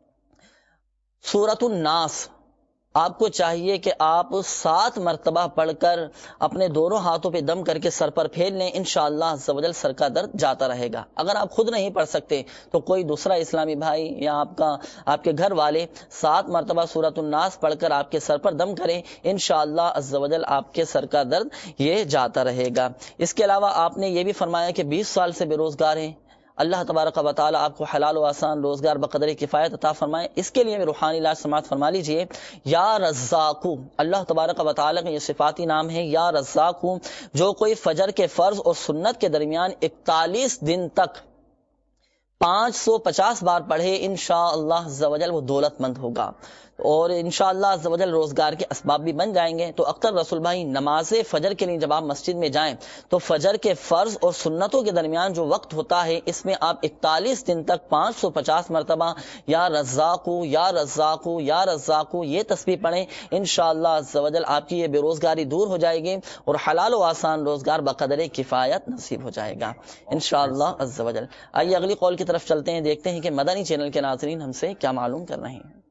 سورۃ الناس آپ کو چاہیے کہ آپ 7 مرتبہ پڑھ کر اپنے دونوں ہاتھوں پہ دم کر کے سر پر پھیر لیں، انشاءاللہ عز و جل سر کا درد جاتا رہے گا۔ اگر آپ خود نہیں پڑھ سکتے تو کوئی دوسرا اسلامی بھائی یا آپ کے گھر والے 7 مرتبہ سورۃ الناس پڑھ کر آپ کے سر پر دم کریں، انشاءاللہ عز و جل آپ کے سر کا درد یہ جاتا رہے گا۔ اس کے علاوہ آپ نے یہ بھی فرمایا کہ 20 سال سے بے روزگار ہیں، اللہ تبارک و تعالی آپ کو حلال و آسان روزگار بقدر کفایت عطا فرمائے۔ اس کے لیے روحانی علاج سماعت فرما لیجئے۔ یا رزاق، اللہ تبارک و تعالی کا یہ صفاتی نام ہے، یا رزاق، جو کوئی فجر کے فرض اور سنت کے درمیان 41 دن تک 550 بار پڑھے، انشاءاللہ عز و جل وہ دولت مند ہوگا اور انشاءاللہ عز و جل روزگار کے اسباب بھی بن جائیں گے۔ تو اختر رسول بھائی نماز فجر کے لیے جب آپ مسجد میں جائیں تو فجر کے فرض اور سنتوں کے درمیان جو وقت ہوتا ہے، اس میں آپ 41 دن تک 550 مرتبہ یا رزاقو یا رزاقو یا رزاقو یہ تسبیح پڑھیں، انشاءاللہ عز و جل آپ کی یہ بے روزگاری دور ہو جائے گی اور حلال و آسان روزگار بقدر کفایت نصیب ہو جائے گا انشاءاللہ عز و جل۔ آئیے اگلی قول کی طرف چلتے ہیں، دیکھتے ہیں کہ مدنی چینل کے ناظرین ہم سے کیا معلوم کر رہے ہیں۔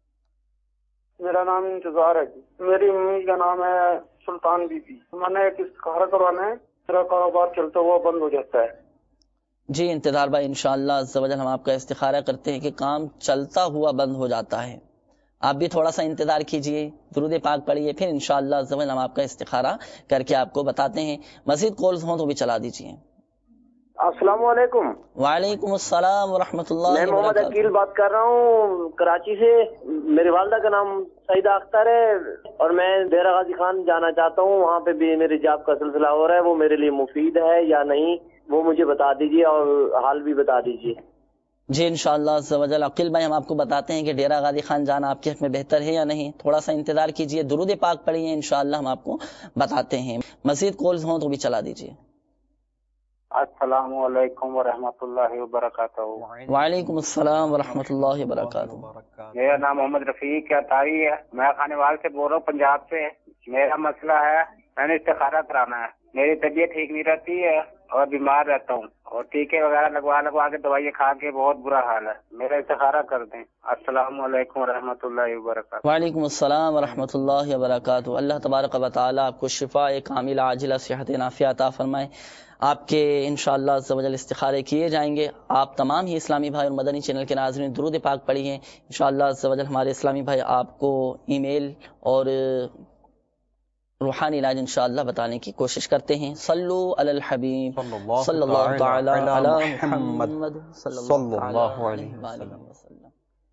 میرا نام انتظار ہے جی، میری امی کا نام ہے سلطان بی بی، میں نے ایک استخارہ کروانا ہے، میرا کاروبار چلتا ہوا بند ہو جاتا ہے۔ جی انتظار بھائی، انشاءاللہ عز و جل ہم آپ کا استخارہ کرتے ہیں کہ کام چلتا ہوا بند ہو جاتا ہے۔ آپ بھی تھوڑا سا انتظار کیجئے، درود پاک پڑھیے، پھر انشاءاللہ عز و جل ہم آپ کا استخارہ کر کے آپ کو بتاتے ہیں۔ مزید کالز ہوں تو بھی چلا دیجئے۔ السلام علیکم۔ وعلیکم السلام ورحمۃ اللہ۔ میں محمد عقیل بات کر رہا ہوں کراچی سے، میری والدہ کا نام سعیدہ اختر ہے اور میں ڈیرہ غازی خان جانا چاہتا ہوں، وہاں پہ بھی میری جاب کا سلسلہ ہو رہا ہے، وہ میرے لیے مفید ہے یا نہیں وہ مجھے بتا دیجیے اور حال بھی بتا دیجیے۔ جی انشاءاللہ عز و جل عقیل بھائی ہم آپ کو بتاتے ہیں کہ ڈیرہ غازی خان جانا آپ کے حق میں بہتر ہے یا نہیں، تھوڑا سا انتظار کیجئے، درود پاک پڑھیے، انشاءاللہ ہم آپ کو بتاتے ہیں۔ مزید کالز ہوں تو بھی چلا دیجئے۔ السلام علیکم ورحمۃ اللہ وبرکاتہ۔ وعلیکم السلام ورحمۃ اللہ وبرکاتہ۔ میرا نام محمد رفیق اطاری ہے، میں خانوال سے بول رہا ہوں، پنجاب سے۔ میرا مسئلہ ہے میں نے استخارہ کرانا ہے، میری طبیعت ٹھیک نہیں رہتی ہے اور بیمار رہتا ہوں اور ٹیکے وغیرہ لگوا کے دوائیں کھا کے بہت برا حال ہے، میرا استخارہ کر دیں۔ السلام علیکم ورحمۃ اللہ وبرکاتہ۔ وعلیکم السلام ورحمۃ اللہ وبرکاتہ۔ اللہ تبارک و تعالی آپ کو شفاء کاملہ عاجلہ صحت نافیہ عطا فرمائے۔ آپ کے انشاءاللہ عز و جل استخارے کیے جائیں گے۔ آپ تمام ہی اسلامی بھائی اور مدنی چینل کے ناظرین درود پاک پڑھیے، انشاءاللہ عز و جل ہمارے اسلامی بھائی آپ کو ای میل اور روحانی علاج انشاءاللہ بتانے کی کوشش کرتے ہیں۔ صلو علی الحبیب صلی اللہ تعالی علی محمد صلی اللہ علیہ وسلم۔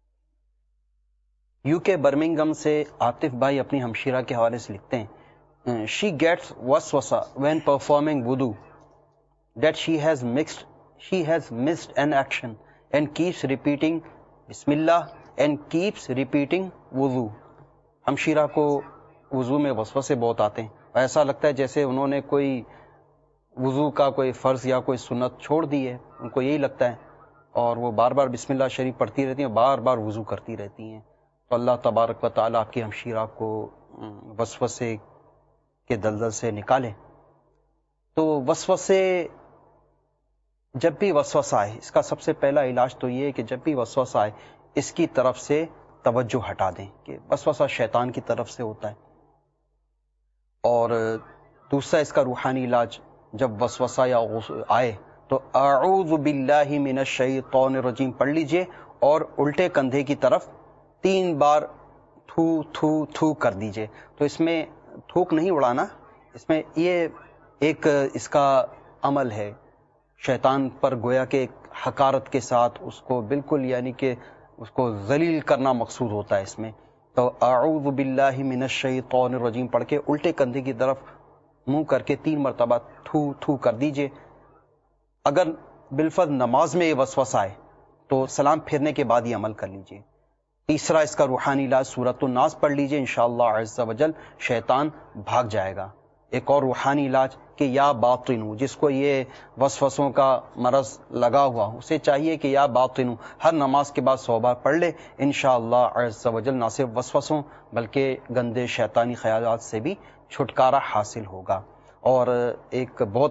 یو کے برمنگم سے عاطف بھائی اپنی ہمشیرہ کے حوالے سے لکھتے ہیں، she gets waswasa when performing wudu that she has missed an action and keeps repeating Bismillah and keeps repeating wudu۔ ہمشیرہ کو وضو میں وسوسے بہت آتے ہیں، ایسا لگتا ہے جیسے انہوں نے کوئی وضو کا کوئی فرض یا کوئی سنت چھوڑ دی ہے، ان کو یہی لگتا ہے اور وہ بار بار بسم اللہ شریف پڑھتی رہتی ہیں، بار بار وضو کرتی رہتی ہیں۔ تو اللہ تبارک و تعالیٰ آپ کی ہمشیرہ کو وسوسے کے دلدل سے نکالے۔ تو وسوسے جب بھی وسوسہ آئے، اس کا سب سے پہلا علاج تو یہ ہے کہ جب بھی وسوسہ آئے اس کی طرف سے توجہ ہٹا دیں کہ وسوسہ شیطان کی طرف سے ہوتا ہے۔ اور دوسرا اس کا روحانی علاج جب وسوسہ یا آئے تو اعوذ باللہ من الشیطان الرجیم پڑھ لیجئے اور الٹے کندھے کی طرف 3 بار تھو تھو تھو کر دیجئے. تو اس میں تھوک نہیں اڑانا، اس میں یہ ایک اس کا عمل ہے، شیطان پر گویا کہ حقارت کے ساتھ اس کو بالکل یعنی کہ اس کو ذلیل کرنا مقصود ہوتا ہے اس میں. تو اعوذ باللہ من الشیطان الرجیم پڑھ کے الٹے کندھے کی طرف منہ کر کے 3 مرتبہ تھو تھو کر دیجئے. اگر بالفرض نماز میں یہ وسوسہ آئے تو سلام پھیرنے کے بعد یہ عمل کر لیجئے. تیسرا اس کا روحانی علاج سورۃ الناس پڑھ لیجئے، انشاءاللہ عز و جل شیطان بھاگ جائے گا. ایک اور روحانی علاج کہ یا باطنو، جس کو یہ وسوسوں کا مرض لگا ہوا اسے چاہیے کہ یا باطنو ہر نماز کے بعد 100 بار پڑھ لے، انشاءاللہ عز و جل نہ صرف وسوسوں بلکہ گندے شیطانی خیالات سے بھی چھٹکارا حاصل ہوگا. اور ایک بہت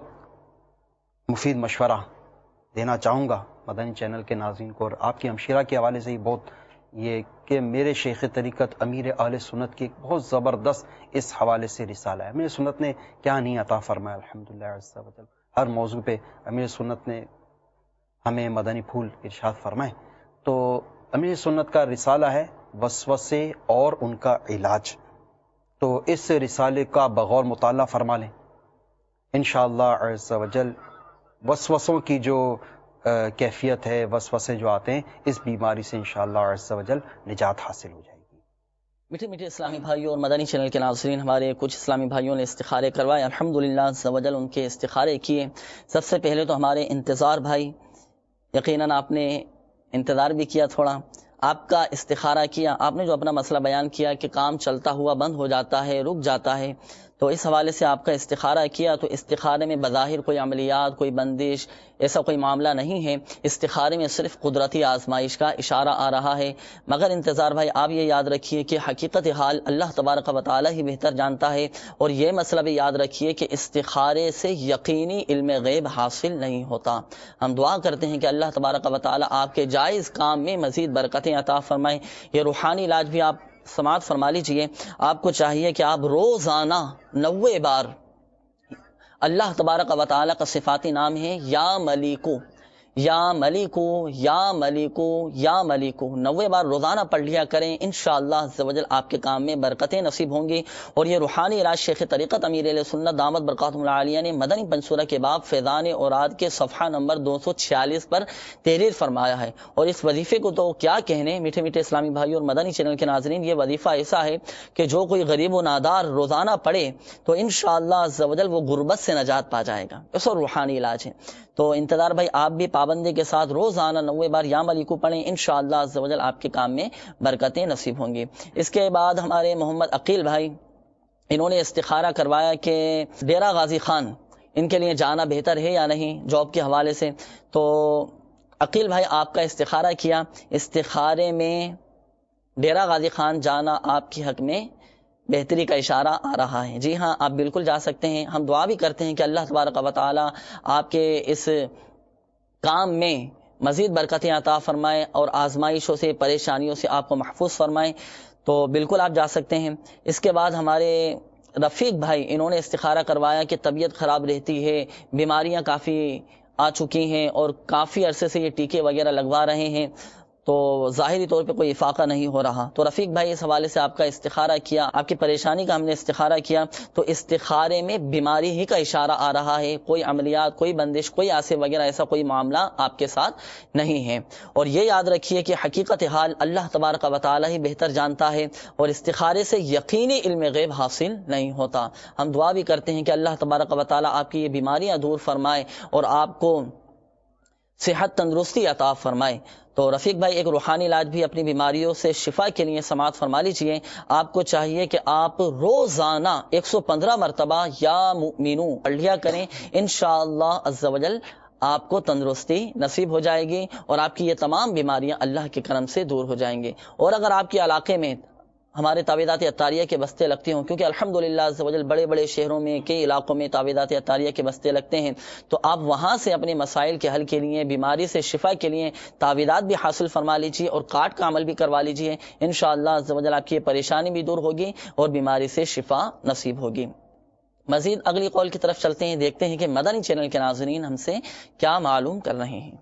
مفید مشورہ دینا چاہوں گا مدنی چینل کے ناظرین کو، اور آپ کی ہمشیرہ کے حوالے سے ہی بہت، یہ کہ میرے شیخ طریقت امیر اہل سنت کی ایک بہت زبردست اس حوالے سے رسالہ ہے. امیر سنت نے کیا نہیں عطا فرمایا الحمدللہ عز و جل. ہر موضوع پہ امیر سنت نے ہمیں مدنی پھول ارشاد فرمائے. تو امیر سنت کا رسالہ ہے وسوسے اور ان کا علاج. تو اس رسالے کا بغور مطالعہ فرما لیں انشاءاللہ عز و جل. وسوسوں کی جو کیفیت ہے، وسوسے جو آتے ہیں، اس بیماری سے انشاءاللہ عز و جل نجات حاصل ہو جائے گی. میٹھے میٹھے اسلامی بھائیوں اور مدنی چینل کے ناظرین، ہمارے کچھ اسلامی بھائیوں نے استخارے کروائے، الحمدللہ عز و جل ان کے استخارے کیے. سب سے پہلے تو ہمارے انتظار بھائی، یقیناً آپ نے انتظار بھی کیا تھوڑا، آپ کا استخارہ کیا، آپ نے جو اپنا مسئلہ بیان کیا کہ کام چلتا ہوا بند ہو جاتا ہے، رک جاتا ہے، تو اس حوالے سے آپ کا استخارہ کیا. تو استخارے میں بظاہر کوئی عملیات، کوئی بندش، ایسا کوئی معاملہ نہیں ہے. استخارے میں صرف قدرتی آزمائش کا اشارہ آ رہا ہے. مگر انتظار بھائی آپ یہ یاد رکھیے کہ حقیقت حال اللہ تبارک و تعالی ہی بہتر جانتا ہے. اور یہ مسئلہ بھی یاد رکھیے کہ استخارے سے یقینی علم غیب حاصل نہیں ہوتا. ہم دعا کرتے ہیں کہ اللہ تبارک و تعالی آپ کے جائز کام میں مزید برکتیں عطا فرمائیں. یہ روحانی علاج بھی آپ سماعت فرما لیجئے. آپ کو چاہیے کہ آپ روزانہ 90 بار اللہ تبارک و تعالی کا صفاتی نام ہے یا ملیکو یا ملیکو یا ملیکو یا ملیکو 90 بار روزانہ پڑھ لیا کریں. انشاءاللہ عز و جل آپ کے کام میں برکتیں نصیب ہوں گی. اور یہ روحانی علاج شیخ طریقت امیر اہل سنت دامت برکاتہم العالیہ نے مدنی منصورہ کے باب فیضان اوراد کے صفحہ نمبر 246 پر تحریر فرمایا ہے. اور اس وظیفے کو تو کیا کہنے میٹھے میٹھے اسلامی بھائیوں اور مدنی چینل کے ناظرین، یہ وظیفہ ایسا ہے کہ جو کوئی غریب و نادار روزانہ پڑھے تو انشاءاللہ عز و جل وہ غربت سے نجات پا جائے گا. اس اور روحانی علاج ہے. تو انتظار بھائی آپ بھی پابندی کے ساتھ روزانہ 90 بار یا ملیکو پڑھیں، انشاءاللہ عز و جل آپ کے کام میں برکتیں نصیب ہوں گی. اس کے بعد ہمارے محمد عقیل بھائی، انہوں نے استخارہ کروایا کہ ڈیرہ غازی خان ان کے لیے جانا بہتر ہے یا نہیں جاب کے حوالے سے. تو عقیل بھائی آپ کا استخارہ کیا، استخارے میں ڈیرہ غازی خان جانا آپ کے حق میں بہتری کا اشارہ آ رہا ہے. جی ہاں، آپ بالکل جا سکتے ہیں. ہم دعا بھی کرتے ہیں کہ اللہ تبارک و تعالی آپ کے اس کام میں مزید برکتیں عطا فرمائے اور آزمائشوں سے، پریشانیوں سے آپ کو محفوظ فرمائے. تو بالکل آپ جا سکتے ہیں. اس کے بعد ہمارے رفیق بھائی، انہوں نے استخارہ کروایا کہ طبیعت خراب رہتی ہے، بیماریاں کافی آ چکی ہیں اور کافی عرصے سے یہ ٹیکے وغیرہ لگوا رہے ہیں، تو ظاہری طور پہ کوئی افاقہ نہیں ہو رہا. تو رفیق بھائی اس حوالے سے آپ کا استخارہ کیا، آپ کی پریشانی کا ہم نے استخارہ کیا. تو استخارے میں بیماری ہی کا اشارہ آ رہا ہے، کوئی عملیات، کوئی بندش، کوئی آسے وغیرہ ایسا کوئی معاملہ آپ کے ساتھ نہیں ہے. اور یہ یاد رکھیے کہ حقیقت حال اللہ تبارک و تعالی ہی بہتر جانتا ہے اور استخارے سے یقینی علم غیب حاصل نہیں ہوتا. ہم دعا بھی کرتے ہیں کہ اللہ تبارک و تعالی آپ کی یہ بیماریاں دور فرمائے اور آپ کو صحت تندرستی عطا فرمائے. تو رفیق بھائی ایک روحانی علاج بھی اپنی بیماریوں سے شفا کے لیے سماعت فرما لیجئے. آپ کو چاہیے کہ آپ روزانہ 115 مرتبہ یا مؤمنو پڑھ لیا کریں. انشاءاللہ عز و جل آپ کو تندرستی نصیب ہو جائے گی اور آپ کی یہ تمام بیماریاں اللہ کے کرم سے دور ہو جائیں گے. اور اگر آپ کے علاقے میں ہمارے تعویذات عطاریہ کے بستے لگتے ہوں، کیونکہ الحمدللہ عز و جل بڑے بڑے شہروں میں کئی علاقوں میں تعویذات عطاریہ کے بستے لگتے ہیں، تو آپ وہاں سے اپنے مسائل کے حل کے لیے، بیماری سے شفا کے لیے تعویذات بھی حاصل فرما لیجیے اور کاٹ کا عمل بھی کروا لیجیے. انشاءاللہ عز و جل آپ کی یہ پریشانی بھی دور ہوگی اور بیماری سے شفا نصیب ہوگی. مزید اگلی قول کی طرف چلتے ہیں، دیکھتے ہیں کہ مدنی چینل کے ناظرین ہم سے کیا معلوم کر رہے ہیں۔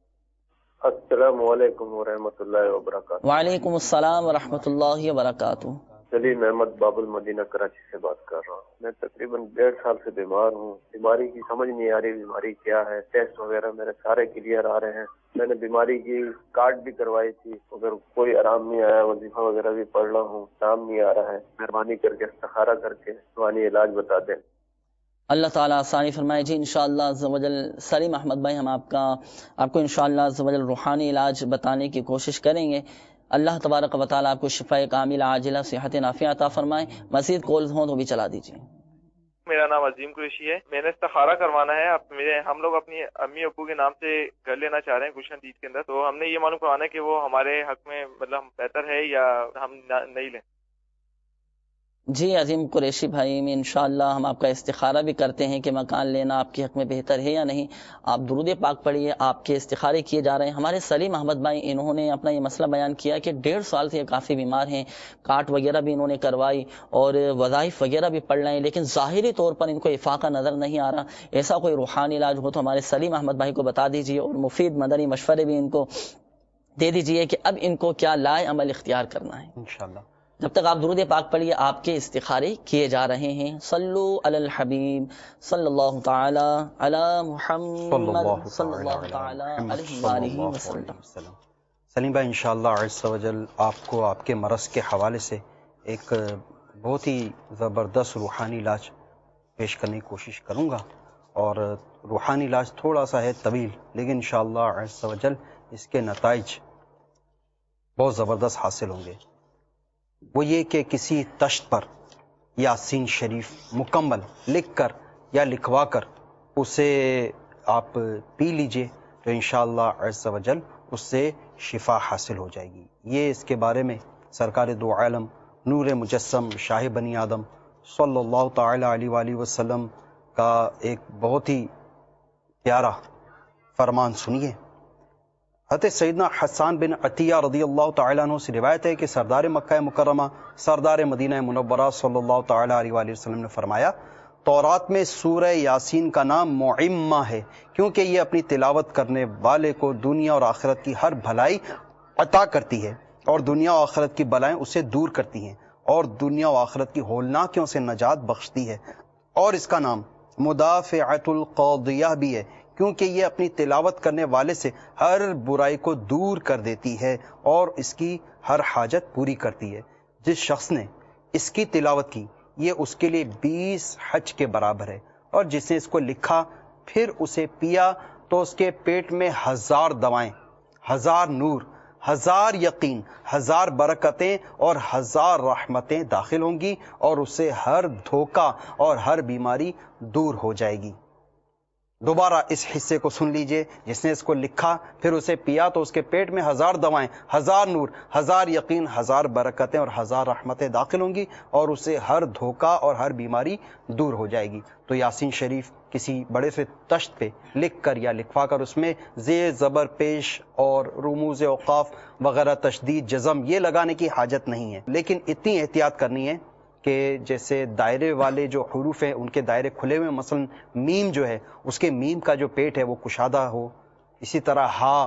السلام علیکم ورحمۃ اللہ وبرکاتہ۔ وعلیکم السلام ورحمۃ اللہ وبرکاتہ۔ سلیم احمد باب المدینہ کراچی سے بات کر رہا ہوں۔ میں تقریباً 1.5 سال سے بیمار ہوں۔ بیماری کی سمجھ نہیں آ رہی بیماری کیا ہے، ٹیسٹ وغیرہ میرے سارے کلیئر آ رہے ہیں۔ میں نے بیماری کی کارڈ بھی کروائی تھی، مگر کوئی آرام نہیں آیا، وظیفہ وغیرہ بھی پڑھ رہا ہوں، آرام نہیں آ رہا ہے۔ مہربانی کر کے استخارہ کر کے روحانی علاج بتا دیں۔ اللہ تعالیٰ آسانی فرمائے جی۔ انشاءاللہ عز و جل سلیم احمد بھائی ہم آپ کو انشاءاللہ عز و جل روحانی علاج بتانے کی کوشش کریں گے۔ اللہ تبارک و تعالیٰ آپ کو شفاء کاملہ عاجلہ صحت نافعہ عطا فرمائے۔ مزید کالز ہوں تو بھی چلا دیجیے۔ میرا نام عظیم قریشی ہے، میں نے استخارہ کروانا ہے۔ ہم لوگ اپنی امی ابو کے نام سے گھر لینا چاہ رہے ہیں گلشن دید کے اندر، تو ہم نے یہ معلوم کروانا ہے کہ وہ ہمارے حق میں مطلب بہتر ہے یا ہم نہیں لیں۔ جی عظیم قریشی بھائی، میں انشاءاللہ ہم آپ کا استخارہ بھی کرتے ہیں کہ مکان لینا آپ کے حق میں بہتر ہے یا نہیں۔ آپ درود پاک پڑھیے، آپ کے استخارے کیے جا رہے ہیں۔ ہمارے سلیم احمد بھائی انہوں نے اپنا یہ مسئلہ بیان کیا کہ 1.5 سال سے کافی بیمار ہیں، کاٹ وغیرہ بھی انہوں نے کروائی اور وظائف وغیرہ بھی پڑھ رہے ہیں، لیکن ظاہری طور پر ان کو افاقہ نظر نہیں آ رہا۔ ایسا کوئی روحانی علاج ہو تو ہمارے سلیم احمد بھائی کو بتا دیجیے اور مفید مدنی مشورے بھی ان کو دے دیجیے کہ اب ان کو کیا لائے عمل اختیار کرنا ہے انشاءاللہ۔ جب تک آپ درود پاک پڑھیے، آپ کے استخارے کیے جا رہے ہیں۔ صلو علی الحبیب صلی اللہ تعالی علی محمد صلی اللہ تعالی علیہ وآلہ وسلم۔ سلیم بھائی انشاءاللہ عز و جل آپ کو آپ کے مرض کے حوالے سے ایک بہت ہی زبردست روحانی علاج پیش کرنے کی کوشش کروں گا، اور روحانی علاج تھوڑا سا ہے طویل، لیکن انشاءاللہ عز و جل اس کے نتائج بہت زبردست حاصل ہوں گے۔ وہ یہ کہ کسی تشت پر یاسین شریف مکمل لکھ کر یا لکھوا کر اسے آپ پی لیجئے تو انشاءاللہ عز و جل اس سے شفا حاصل ہو جائے گی۔ یہ اس کے بارے میں سرکار دو عالم نور مجسم شاہ بنی آدم صلی اللہ تعالی علیہ وآلہ وسلم کا ایک بہت ہی پیارا فرمان سنیے۔ حضرت سیدنا حسان بن عطیہ رضی اللہ تعالیٰ عنہ سے روایت ہے کہ سردار مکہ مکرمہ سردار مدینہ منورہ صلی اللہ تعالیٰ علیہ وآلہ وسلم نے فرمایا، تورات میں سورہ یاسین کا نام معمہ ہے کیونکہ یہ اپنی تلاوت کرنے والے کو دنیا اور آخرت کی ہر بھلائی عطا کرتی ہے، اور دنیا و آخرت کی بلائیں اسے دور کرتی ہیں، اور دنیا و آخرت کی ہولناکیوں سے نجات بخشتی ہے۔ اور اس کا نام مدافعۃ القاضیہ بھی ہے کیونکہ یہ اپنی تلاوت کرنے والے سے ہر برائی کو دور کر دیتی ہے اور اس کی ہر حاجت پوری کرتی ہے۔ جس شخص نے اس کی تلاوت کی یہ اس کے لیے 20 حج کے برابر ہے، اور جس نے اس کو لکھا پھر اسے پیا تو اس کے پیٹ میں 1000 دوائیں، 1000 نور، 1000 یقین، 1000 برکتیں اور 1000 رحمتیں داخل ہوں گی، اور اسے ہر دھوکہ اور ہر بیماری دور ہو جائے گی۔ دوبارہ اس حصے کو سن لیجئے، جس نے اس کو لکھا پھر اسے پیا تو اس کے پیٹ میں 1000 دوائیں، 1000 نور، 1000 یقین، 1000 برکتیں اور 1000 رحمتیں داخل ہوں گی، اور اسے ہر دھوکہ اور ہر بیماری دور ہو جائے گی۔ تو یاسین شریف کسی بڑے سے تشت پہ لکھ کر یا لکھوا کر اس میں زیر زبر پیش اور رموز اوقاف وغیرہ تشدید جزم یہ لگانے کی حاجت نہیں ہے، لیکن اتنی احتیاط کرنی ہے کہ جیسے دائرے والے جو حروف ہیں ان کے دائرے کھلے ہوئے، مثلا میم جو ہے اس کے میم کا جو پیٹ ہے وہ کشادہ ہو، اسی طرح ہا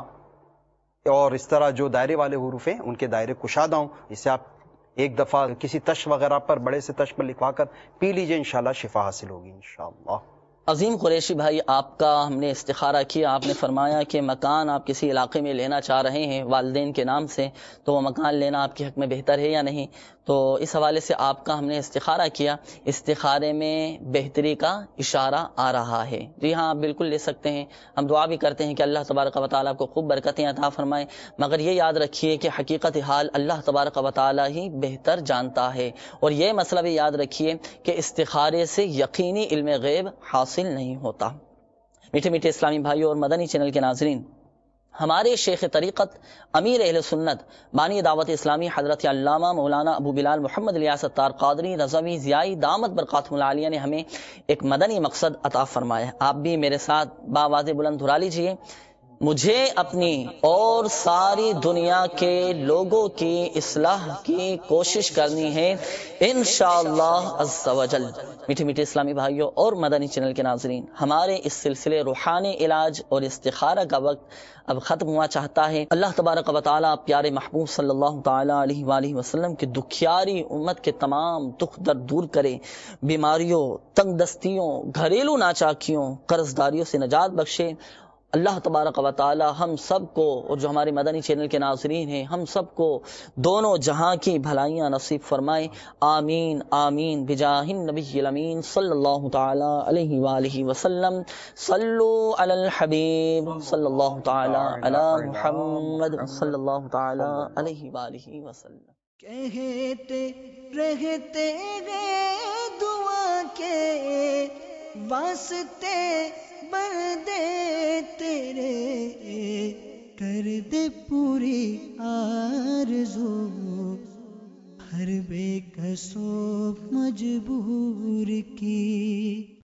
اور اس طرح جو دائرے والے حروف ہیں ان کے دائرے کشادہ ہوں۔ اسے آپ ایک دفعہ کسی تش وغیرہ پر بڑے سے تش پر لکھوا کر پی لیجئے، انشاءاللہ شفا حاصل ہوگی انشاءاللہ۔ عظیم قریشی بھائی، آپ کا ہم نے استخارہ کیا، آپ نے فرمایا کہ مکان آپ کسی علاقے میں لینا چاہ رہے ہیں والدین کے نام سے، تو وہ مکان لینا آپ کے حق میں بہتر ہے یا نہیں؟ تو اس حوالے سے آپ کا ہم نے استخارہ کیا، استخارے میں بہتری کا اشارہ آ رہا ہے۔ جی ہاں، آپ بالکل لے سکتے ہیں۔ ہم دعا بھی کرتے ہیں کہ اللہ تبارک و تعالیٰ کو خوب برکتیں عطا فرمائے، مگر یہ یاد رکھیے کہ حقیقت حال اللہ تبارک و تعالیٰ ہی بہتر جانتا ہے، اور یہ مسئلہ بھی یاد رکھیے کہ استخارے سے یقینی علم غیب حاصل نہیں ہوتا۔ میٹھے میٹھے اسلامی بھائیوں اور مدنی چینل کے ناظرین، ہمارے شیخ طریقت امیر اہل سنت بانی دعوت اسلامی حضرت علامہ مولانا ابو بلال محمد الیاس اتار قادری رضوی ضیائی دامت برکاتہم العالیہ نے ہمیں ایک مدنی مقصد عطا فرمایا ہے۔ آپ بھی میرے ساتھ بآواز بلند دہرا لیجئے، مجھے اپنی اور ساری دنیا کے لوگوں کی اصلاح کی کوشش کرنی ہے انشاءاللہ عز و جل۔ میٹھے میٹھے اسلامی بھائیوں اور مدنی چینل کے ناظرین، ہمارے اس سلسلے روحانی علاج اور استخارہ کا وقت اب ختم ہوا چاہتا ہے۔ اللہ تبارک و تعالی پیارے محبوب صلی اللہ تعالی علیہ وآلہ وسلم کی دکھیاری امت کے تمام دکھ درد دور کرے، بیماریوں، تنگ دستیوں، گھریلو ناچاکیوں، قرض داریوں سے نجات بخشے۔ اللہ تبارک و تعالی ہم سب کو اور جو ہمارے مدنی چینل کے ناظرین ہیں ہم سب کو دونوں جہاں کی بھلائیاں نصیب فرمائے، آمین آمین بجاہ النبی الامین صلی اللہ تعالی علیہ وآلہ وسلم۔ صلو علی الحبیب صلی اللہ تعالی علی محمد صلی اللہ تعالی علیہ وآلہ وسلم۔ کہتے رہتے گئے دعا کے واسطے بندے تیرے، کر دے پوری آرزو ہر بے کسو مجبور کی۔